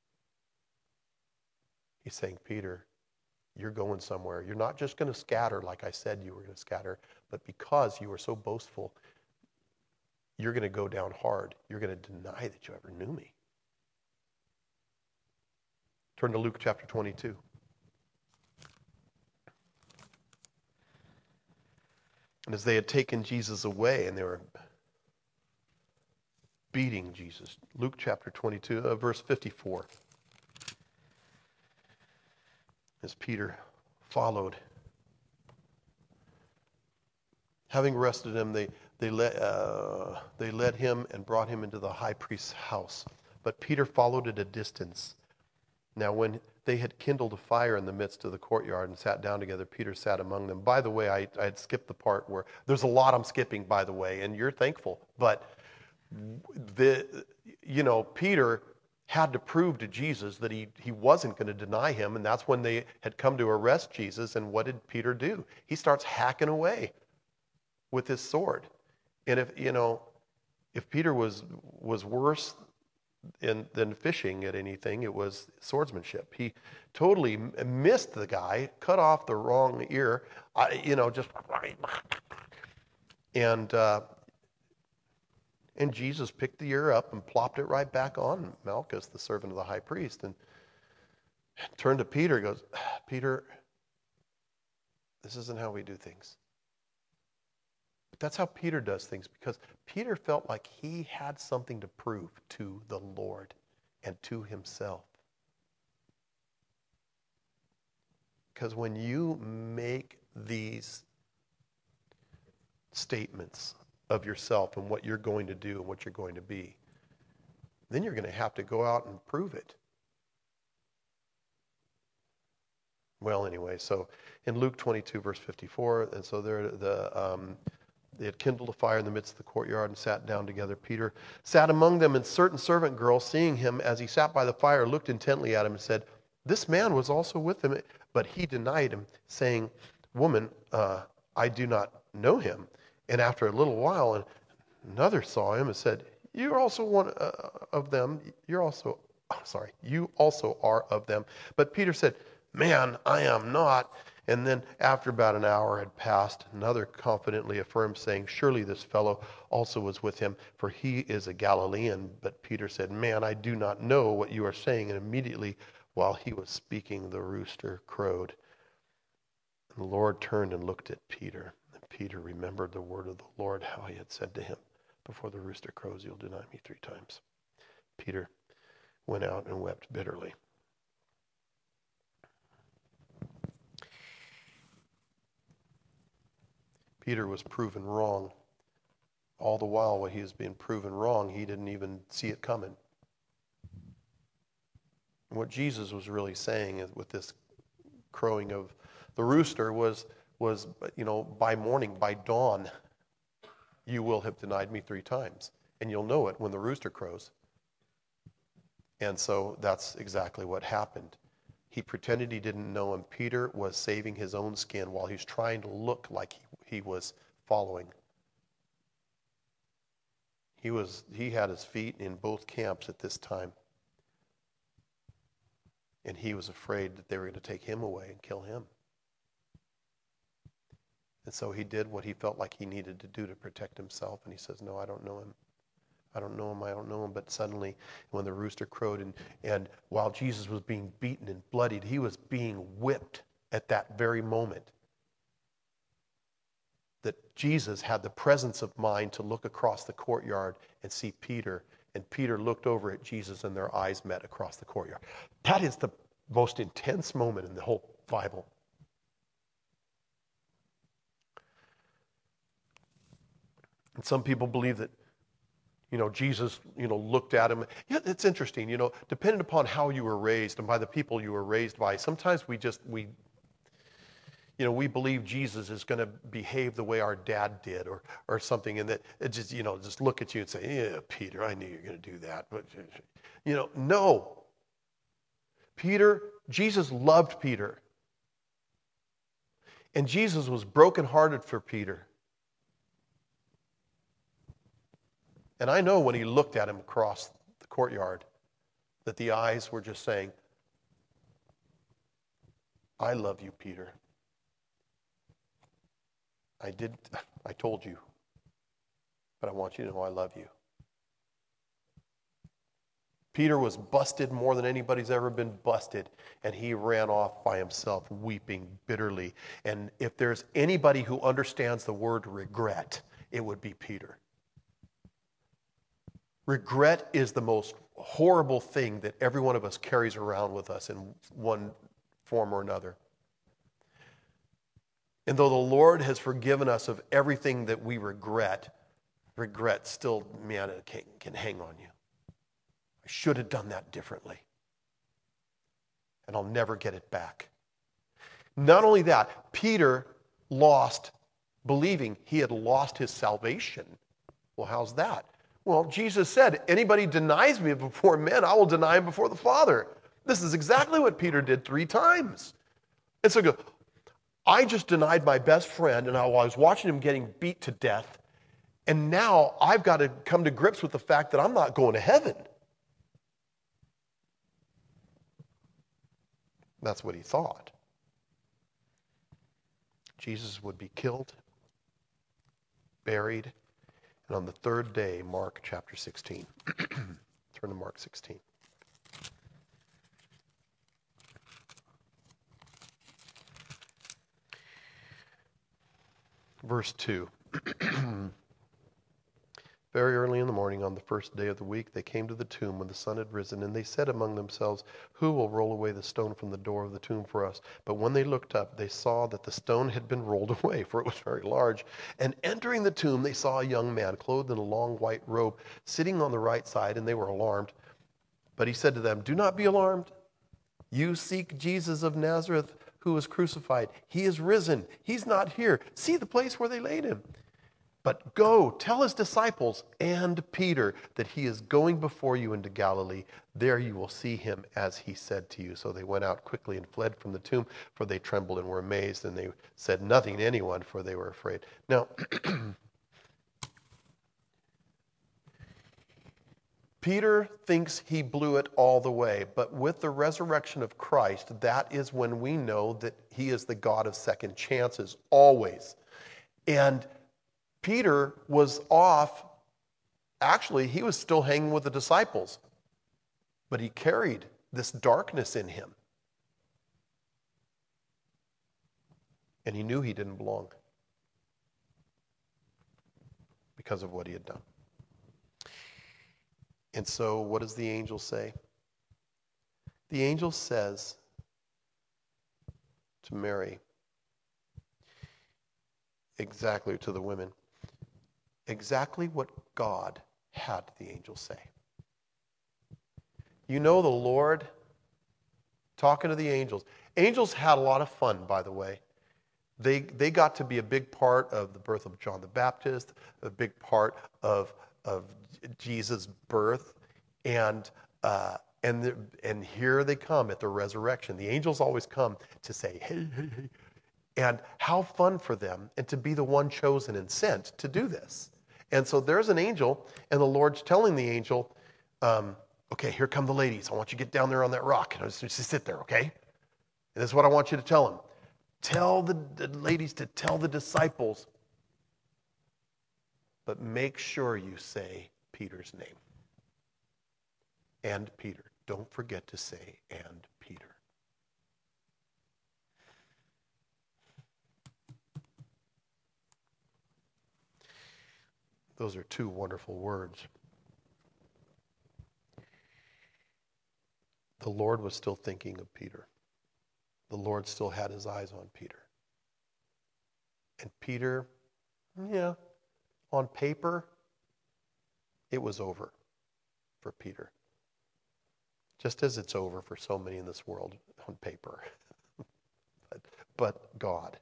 He's saying, Peter, you're going somewhere. You're not just going to scatter like I said you were going to scatter, but because you were so boastful, you're going to go down hard. You're going to deny that you ever knew me. Turn to Luke chapter 22. And as they had taken Jesus away and they were beating Jesus, Luke chapter 22, verse 54. As Peter followed, having arrested him, they led him and brought him into the high priest's house. But Peter followed at a distance. Now when they had kindled a fire in the midst of the courtyard and sat down together, Peter sat among them. By the way, I had skipped the part where, there's a lot I'm skipping, by the way, and you're thankful. But Peter had to prove to Jesus that he wasn't going to deny him, and that's when they had come to arrest Jesus. And what did Peter do? He starts hacking away with his sword. And if Peter was worse than fishing at anything, it was swordsmanship. He totally missed the guy, cut off the wrong ear, and Jesus picked the ear up and plopped it right back on Malchus, the servant of the high priest, and turned to Peter and goes, Peter, this isn't how we do things. But that's how Peter does things, because Peter felt like he had something to prove to the Lord and to himself. Because when you make these statements of yourself and what you're going to do and what you're going to be, then you're going to have to go out and prove it. Well, anyway, so in Luke 22, verse 54, and so there They had kindled a fire in the midst of the courtyard and sat down together. Peter sat among them, and a certain servant girl, seeing him as he sat by the fire, looked intently at him and said, "This man was also with him." But he denied him, saying, "Woman, I do not know him." And after a little while, another saw him and said, "You're also one of them. You also are of them." But Peter said, "Man, I am not." And then after about an hour had passed, another confidently affirmed, saying, "Surely this fellow also was with him, for he is a Galilean." But Peter said, "Man, I do not know what you are saying." And immediately while he was speaking, the rooster crowed. And the Lord turned and looked at Peter. And Peter remembered the word of the Lord, how he had said to him, "Before the rooster crows, you'll deny me 3 times." Peter went out and wept bitterly. Peter was proven wrong. All the while he was being proven wrong, he didn't even see it coming. And what Jesus was really saying is, with this crowing of the rooster was, by morning, by dawn, you will have denied me 3 times. And you'll know it when the rooster crows. And so that's exactly what happened. He pretended he didn't know him. Peter was saving his own skin while he's trying to look like he was following. He had his feet in both camps at this time. And he was afraid that they were going to take him away and kill him. And so he did what he felt like he needed to do to protect himself. And he says, "No, I don't know him. I don't know him. I don't know him." But suddenly, when the rooster crowed, and while Jesus was being beaten and bloodied, he was being whipped at that very moment. That Jesus had the presence of mind to look across the courtyard and see Peter. And Peter looked over at Jesus, and their eyes met across the courtyard. That is the most intense moment in the whole Bible. And some people believe that, Jesus, looked at him. Yeah, it's interesting, depending upon how you were raised and by the people you were raised by, sometimes we believe Jesus is going to behave the way our dad did or something, and that it just look at you and say, "Yeah, Peter, I knew you were going to do that." But, no. Jesus loved Peter. And Jesus was brokenhearted for Peter. And I know when he looked at him across the courtyard that the eyes were just saying, "I love you, Peter. I told you, but I want you to know I love you." Peter was busted more than anybody's ever been busted, and he ran off by himself weeping bitterly. And if there's anybody who understands the word regret, it would be Peter. Regret is the most horrible thing that every one of us carries around with us in one form or another. And though the Lord has forgiven us of everything that we regret still, man, it can hang on you. I should have done that differently. And I'll never get it back. Not only that, Peter lost believing he had lost his salvation. Well, how's that? Well, Jesus said, "Anybody denies me before men, I will deny him before the Father." This is exactly what Peter did 3 times. And so I just denied my best friend, and I was watching him getting beat to death, and now I've got to come to grips with the fact that I'm not going to heaven. That's what he thought. Jesus would be killed, buried, and on the 3rd day, Mark chapter 16. Turn to Mark 16. Verse 2. Very early in the morning on the 1st day of the week, they came to the tomb when the sun had risen, and they said among themselves, "Who will roll away the stone from the door of the tomb for us?" But when they looked up, they saw that the stone had been rolled away, for it was very large. And entering the tomb, they saw a young man clothed in a long white robe, sitting on the right side, and they were alarmed. But he said to them, "Do not be alarmed. You seek Jesus of Nazareth, who was crucified. He is risen. He's not here. See the place where they laid him. But go, tell his disciples and Peter that he is going before you into Galilee. There you will see him as he said to you. So they went out quickly and fled from the tomb, for they trembled and were amazed, and they said nothing to anyone, for they were afraid. Now, Peter thinks he blew it all the way, but with the resurrection of Christ, that is when we know that he is the God of second chances, always. And Peter was off. Actually, he was still hanging with the disciples, but he carried this darkness in him. And he knew he didn't belong because of what he had done. And so what does the angel say? The angel says to Mary, exactly to the women, exactly what God had the angel say. You know the Lord talking to the angels. Angels had a lot of fun, by the way. They got to be a big part of the birth of John the Baptist, a big part of Jesus' birth, and here they come at the resurrection. The angels always come to say, hey, hey, hey. And how fun for them, and to be the one chosen and sent to do this. And so there's an angel, and the Lord's telling the angel, okay, here come the ladies. I want you to get down there on that rock. And just sit there, okay? And this is what I want you to tell them. Tell the ladies to tell the disciples, but make sure you say Peter's name. And Peter. Don't forget to say and Peter. Those are two wonderful words. The Lord was still thinking of Peter. The Lord still had his eyes on Peter. And Peter, on paper, it was over for Peter. Just as it's over for so many in this world on paper. but God.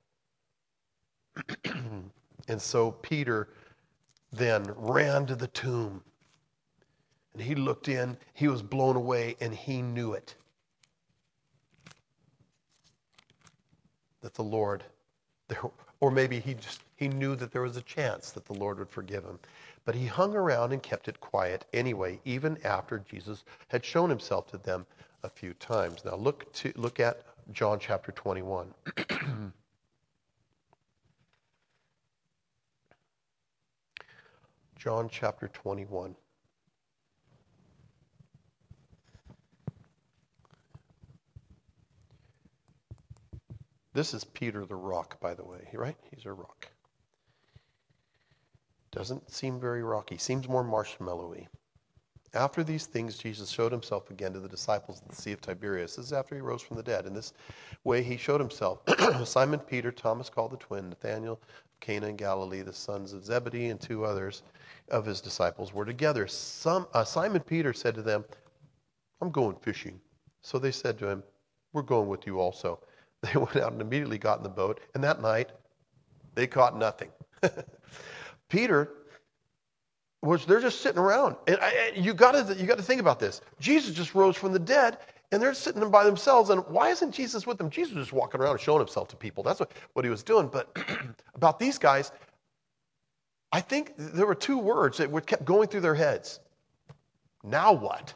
And so Peter then ran to the tomb. And he looked in, he was blown away, and he knew it. That the Lord, or maybe he knew that there was a chance that the Lord would forgive him. But he hung around and kept it quiet anyway, even after Jesus had shown himself to them a few times. Now look at John chapter 21. John chapter 21. This is Peter the rock, by the way, right? He's a rock. Doesn't seem very rocky. Seems more marshmallowy. After these things, Jesus showed himself again to the disciples at the Sea of Tiberias. This is after he rose from the dead. In this way, he showed himself. Simon Peter, Thomas called the twin, Nathanael of Cana in Galilee, the sons of Zebedee, and two others of his disciples were together. Simon Peter said to them, I'm going fishing. So they said to him, we're going with you also. They went out and immediately got in the boat, and that night they caught nothing. Peter they're just sitting around. And you got to think about this. Jesus just rose from the dead, and they're sitting there by themselves. And why isn't Jesus with them? Jesus was just walking around and showing himself to people. That's what he was doing. But about these guys, I think there were two words that kept going through their heads. Now what?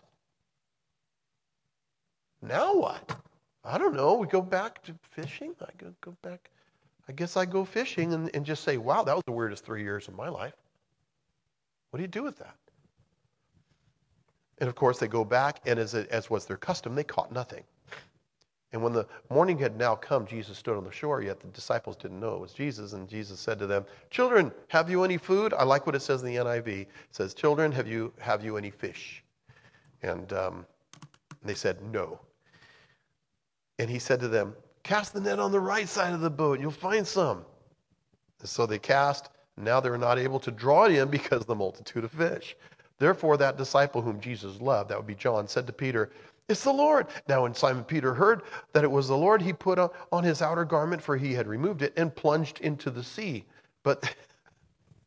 Now what? I don't know. We go back to fishing? I go back. I guess I go fishing and just say, wow, that was the weirdest 3 years of my life. What do you do with that? And of course, they go back, and as was their custom, they caught nothing. And when the morning had now come, Jesus stood on the shore, yet the disciples didn't know it was Jesus. And Jesus said to them, children, have you any food? I like what it says in the NIV. It says, children, have you any fish? And they said, no. And he said to them, cast the net on the right side of the boat, and you'll find some. And so they cast. Now they were not able to draw it in because of the multitude of fish. Therefore, that disciple whom Jesus loved, that would be John, said to Peter, it's the Lord. Now when Simon Peter heard that it was the Lord, he put on his outer garment, for he had removed it, and plunged into the sea. But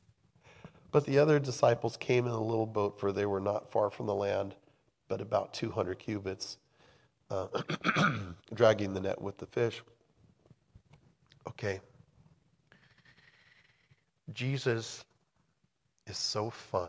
But the other disciples came in a little boat, for they were not far from the land, but about 200 cubits, uh, dragging the net with the fish. Okay. Jesus is so fun.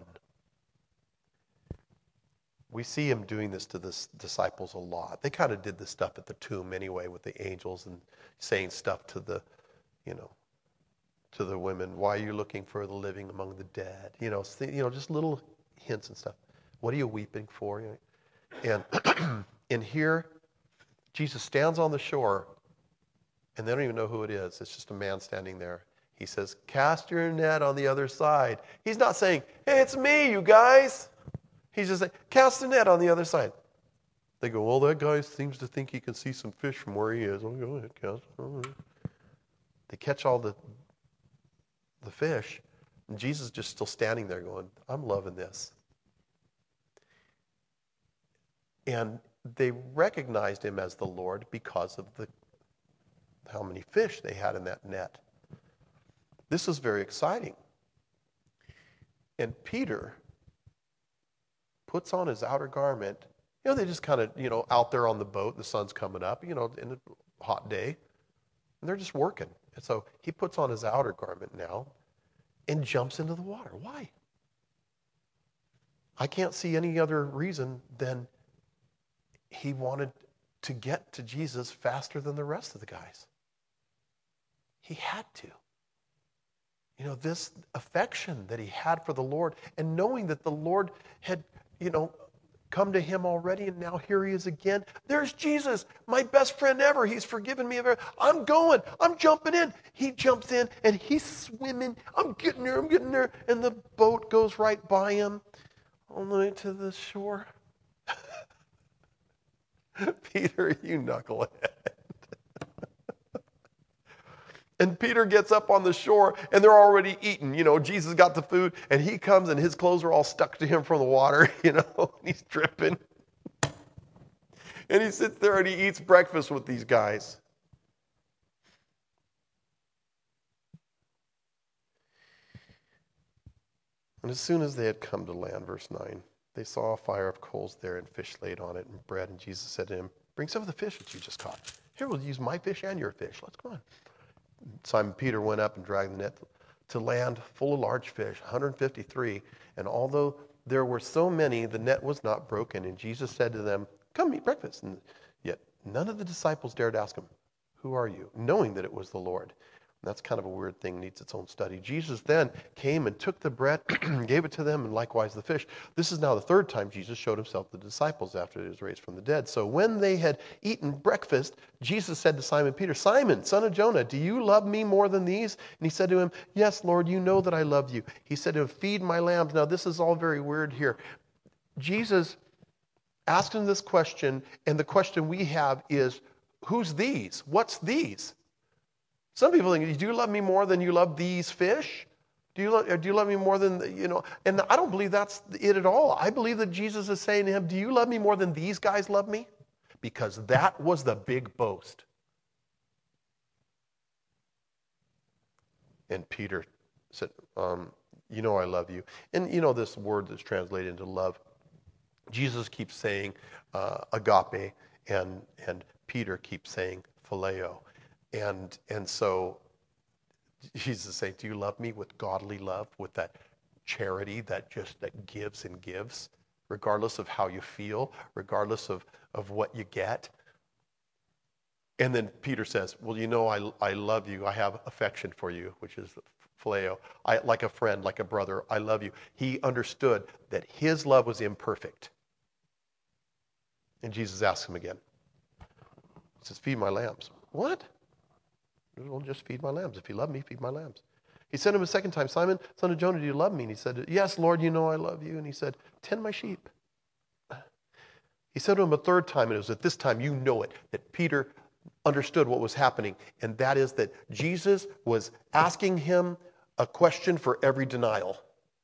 We see him doing this to the disciples a lot. They kind of did this stuff at the tomb anyway with the angels and saying stuff to the, to the women. Why are you looking for the living among the dead? Just little hints and stuff. What are you weeping for? And in here, Jesus stands on the shore, and they don't even know who it is. It's just a man standing there. He says, cast your net on the other side. He's not saying, hey, it's me, you guys. He's just saying, cast the net on the other side. They go, well, that guy seems to think he can see some fish from where he is. Oh, go ahead, cast. They catch all the fish, and Jesus is just still standing there going, I'm loving this. And they recognized him as the Lord because of how many fish they had in that net. This is very exciting. And Peter puts on his outer garment. They just kind of, out there on the boat, the sun's coming up, in a hot day, and they're just working. And so he puts on his outer garment now and jumps into the water. Why? I can't see any other reason than he wanted to get to Jesus faster than the rest of the guys. He had to. This affection that he had for the Lord, and knowing that the Lord had, come to him already, and now here he is again. There's Jesus, my best friend ever. He's forgiven me of everything. I'm going. I'm jumping in. He jumps in, and he's swimming. I'm getting there. And the boat goes right by him on the way to the shore. Peter, you knucklehead. And Peter gets up on the shore, and they're already eating. Jesus got the food, and he comes, and his clothes are all stuck to him from the water, and he's dripping. And he sits there, and he eats breakfast with these guys. And as soon as they had come to land, verse 9, they saw a fire of coals there and fish laid on it and bread. And Jesus said to him, bring some of the fish that you just caught. Here, we'll use my fish and your fish. Let's go on. Simon Peter went up and dragged the net to land full of large fish, 153. And although there were so many, the net was not broken. And Jesus said to them, come eat breakfast. And yet none of the disciples dared ask him, who are you? Knowing that it was the Lord. And that's kind of a weird thing, needs its own study. Jesus then came and took the bread, gave it to them, and likewise the fish. This is now the third time Jesus showed himself to the disciples after he was raised from the dead. So when they had eaten breakfast, Jesus said to Simon Peter, Simon, son of Jonah, do you love me more than these? And he said to him, yes, Lord, you know that I love you. He said to him, feed my lambs. Now this is all very weird here. Jesus asked him this question, and the question we have is, who's these? What's these? Some people think, do you love me more than you love these fish? Do you love me more than, And I don't believe that's it at all. I believe that Jesus is saying to him, do you love me more than these guys love me? Because that was the big boast. And Peter said, I love you. And this word that's translated into love, Jesus keeps saying agape, and Peter keeps saying phileo. And so Jesus is saying, do you love me with godly love, with that charity that gives and gives, regardless of how you feel, regardless of what you get? And then Peter says, well, I love you. I have affection for you, which is phileo. Like a friend, like a brother, I love you. He understood that his love was imperfect. And Jesus asks him again. He says, feed my lambs. What? Well, just feed my lambs. If you love me, feed my lambs. He said to him a second time, Simon, son of Jonah, do you love me? And he said, yes, Lord, I love you. And he said, tend my sheep. He said to him a third time, and it was at this time, that Peter understood what was happening. And that is that Jesus was asking him a question for every denial.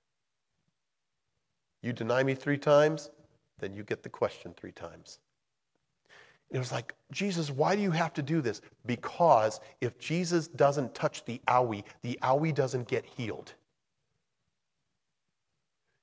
You deny me 3 times, then you get the question 3 times. It was like, Jesus, why do you have to do this? Because if Jesus doesn't touch the owie doesn't get healed.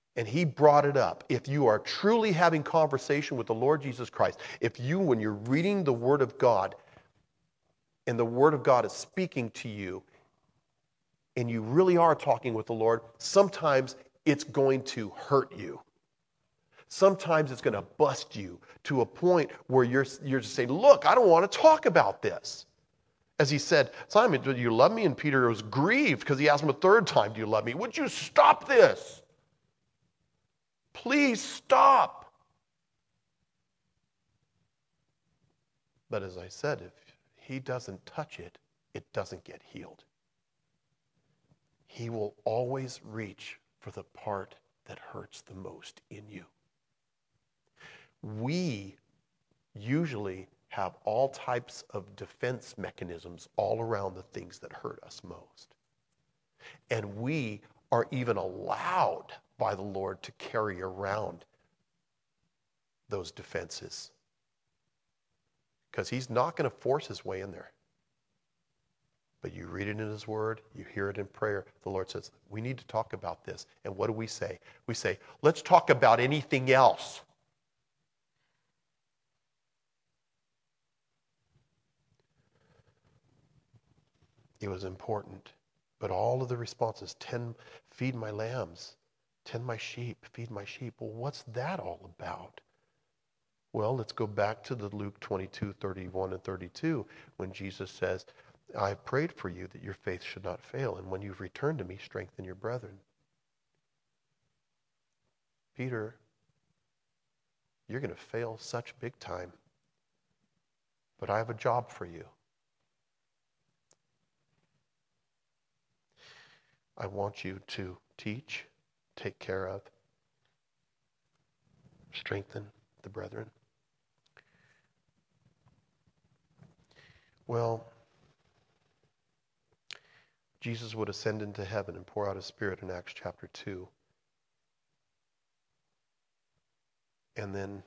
and he brought it up. If you are truly having conversation with the Lord Jesus Christ, if you, when you're reading the Word of God, and the Word of God is speaking to you, and you really are talking with the Lord, sometimes it's going to hurt you. Sometimes it's going to bust you to a point where you're just saying, look, I don't want to talk about this. As he said, Simon, do you love me? And Peter was grieved because he asked him a third time, do you love me? Would you stop this? Please stop. But as I said, if he doesn't touch it, it doesn't get healed. He will always reach for the part that hurts the most in you. We usually have all types of defense mechanisms all around the things that hurt us most. And we are even allowed by the Lord to carry around those defenses. Because he's not going to force his way in there. But you read it in his word, you hear it in prayer. The Lord says, we need to talk about this. And what do we say? We say, let's talk about anything else. It was important. But all of the responses, feed my lambs, tend my sheep, feed my sheep. Well, what's that all about? Well, let's go back to the Luke 22:31 and 32, when Jesus says, I prayed for you that your faith should not fail, and when you've returned to me, strengthen your brethren. Peter, you're going to fail such big time, but I have a job for you. I want you to teach, take care of, strengthen the brethren. Well, Jesus would ascend into heaven and pour out his Spirit in Acts chapter 2. And then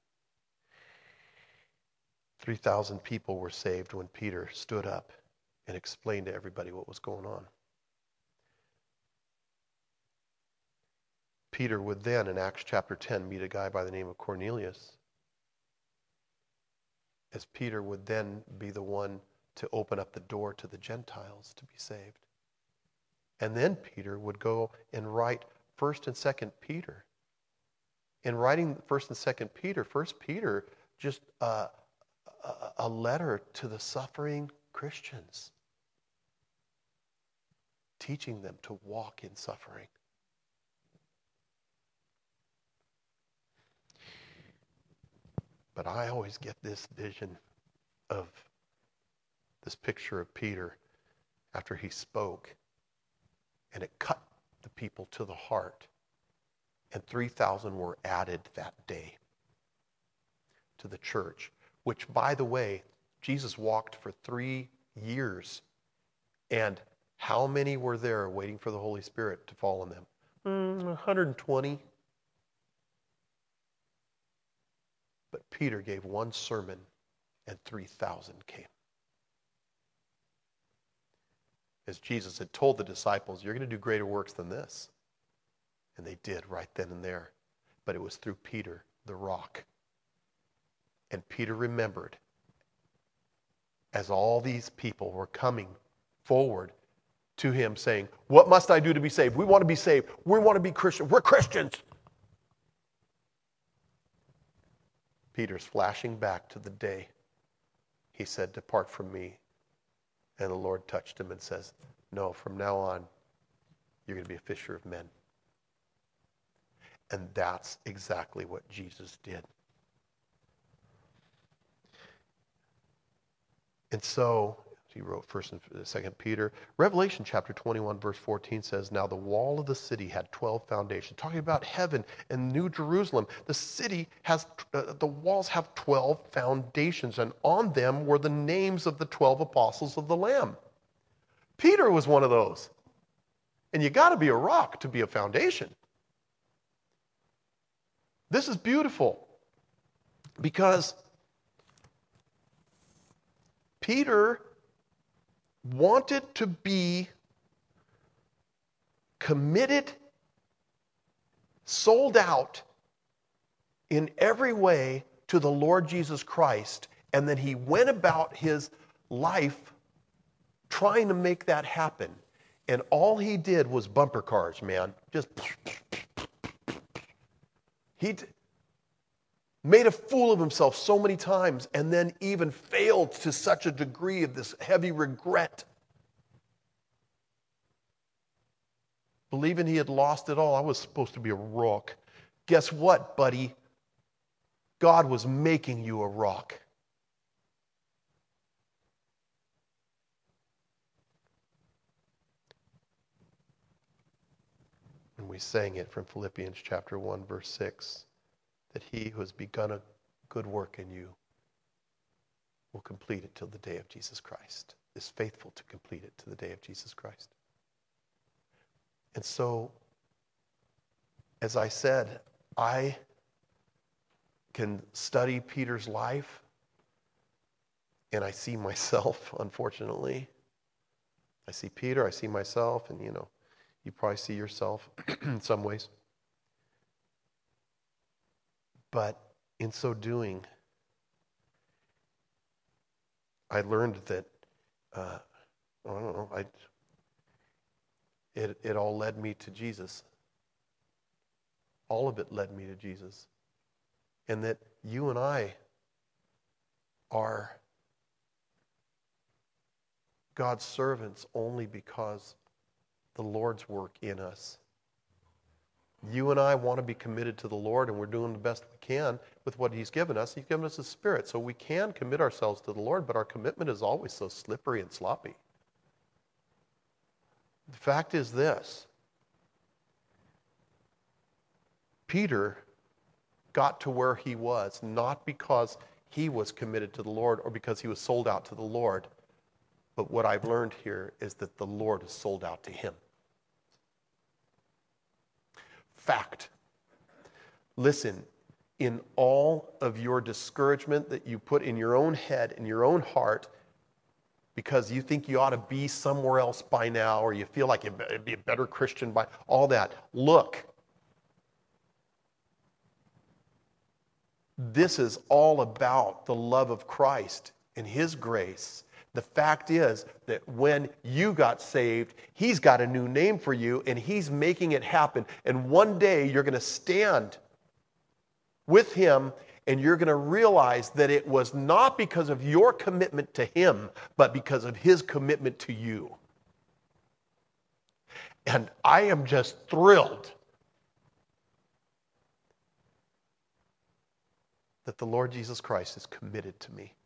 3,000 people were saved when Peter stood up and explained to everybody what was going on. Peter would then, in Acts chapter 10, meet a guy by the name of Cornelius. As Peter would then be the one to open up the door to the Gentiles to be saved. And then Peter would go and write 1st and 2nd Peter. In writing 1st and 2nd Peter, 1st Peter, just a letter to the suffering Christians, teaching them to walk in suffering. But I always get this vision of this picture of Peter after he spoke, and it cut the people to the heart. And 3,000 were added that day to the church, which, by the way, Jesus walked for 3 years. And how many were there waiting for the Holy Spirit to fall on them? 120. But Peter gave one sermon and 3,000 came. As Jesus had told the disciples, you're going to do greater works than this. And they did right then and there. But it was through Peter, the rock. And Peter remembered, as all these people were coming forward to him saying, what must I do to be saved? We want to be saved. We want to be Christians. We're Christians. Peter's flashing back to the day he said, depart from me. And the Lord touched him and says, no, from now on, you're going to be a fisher of men. And that's exactly what Jesus did. And so, he wrote 1st and 2nd Peter. Revelation chapter 21, verse 14 says, now the wall of the city had 12 foundations. Talking about heaven and New Jerusalem. The city has, the walls have 12 foundations, and on them were the names of the 12 apostles of the Lamb. Peter was one of those. And you got to be a rock to be a foundation. This is beautiful because Peter wanted to be committed sold out in every way to the Lord Jesus Christ, and then he went about his life trying to make that happen. And all he did was bumper cars, man. Just made a fool of himself so many times, and then even failed to such a degree of this heavy regret, believing he had lost it all. I was supposed to be a rock. Guess what, buddy? God was making you a rock. And we sang it from Philippians chapter 1, verse 6, that he who has begun a good work in you will complete it till the day of Jesus Christ, is faithful to complete it to the day of Jesus Christ. And so, as I said, I can study Peter's life, and I see myself, unfortunately. I see Peter, I see myself, and you probably see yourself in some ways. But in so doing, I learned that, I don't know, it all led me to Jesus. All of it led me to Jesus. And that you and I are God's servants only because the Lord's work in us. You and I want to be committed to the Lord, and we're doing the best we can with what He's given us. He's given us His Spirit, so we can commit ourselves to the Lord, but our commitment is always so slippery and sloppy. The fact is this: Peter got to where he was not because he was committed to the Lord or because he was sold out to the Lord, but what I've learned here is that the Lord is sold out to him. Fact. Listen, in all of your discouragement that you put in your own head, in your own heart, because you think you ought to be somewhere else by now, or you feel like you'd be a better Christian by all that, look. This is all about the love of Christ and His grace. The fact is that when you got saved, He's got a new name for you, and He's making it happen. And one day you're going to stand with Him, and you're going to realize that it was not because of your commitment to Him, but because of His commitment to you. And I am just thrilled that the Lord Jesus Christ is committed to me.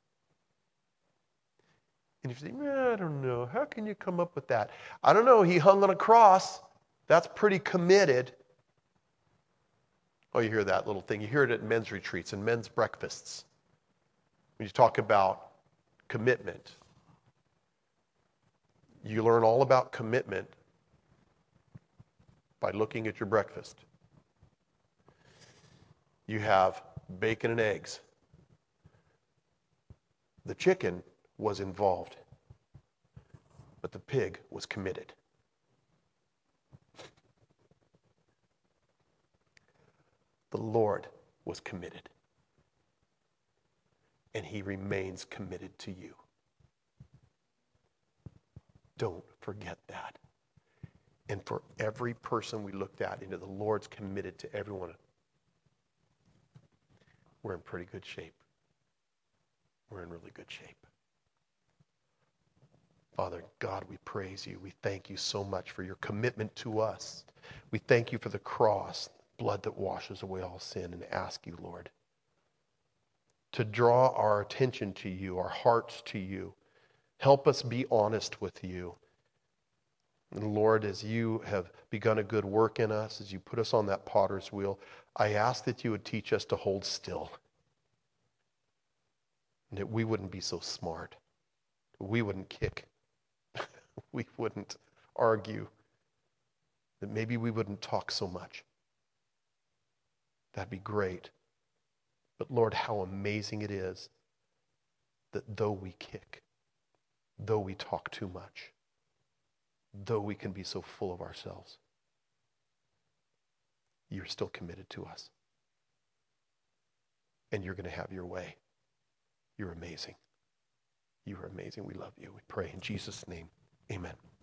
And if you think, I don't know, how can you come up with that? I don't know, He hung on a cross. That's pretty committed. Oh, you hear that little thing. You hear it at men's retreats and men's breakfasts. When you talk about commitment, you learn all about commitment by looking at your breakfast. You have bacon and eggs. The chicken was involved, but the pig was committed. The Lord was committed, and He remains committed to you. Don't forget that. And for every person we looked at, the Lord's committed to everyone. We're in pretty good shape. We're in really good shape. Father God, we praise You. We thank You so much for Your commitment to us. We thank You for the cross, blood that washes away all sin, and ask You, Lord, to draw our attention to You, our hearts to You. Help us be honest with You. And Lord, as You have begun a good work in us, as You put us on that potter's wheel, I ask that You would teach us to hold still. And that we wouldn't be so smart. We wouldn't kick. We wouldn't argue. That maybe we wouldn't talk so much. That'd be great. But Lord, how amazing it is that though we kick, though we talk too much, though we can be so full of ourselves, you're still committed to us. And you're going to have your way. You're amazing. You are amazing. We love you. We pray in Jesus' name. Amen.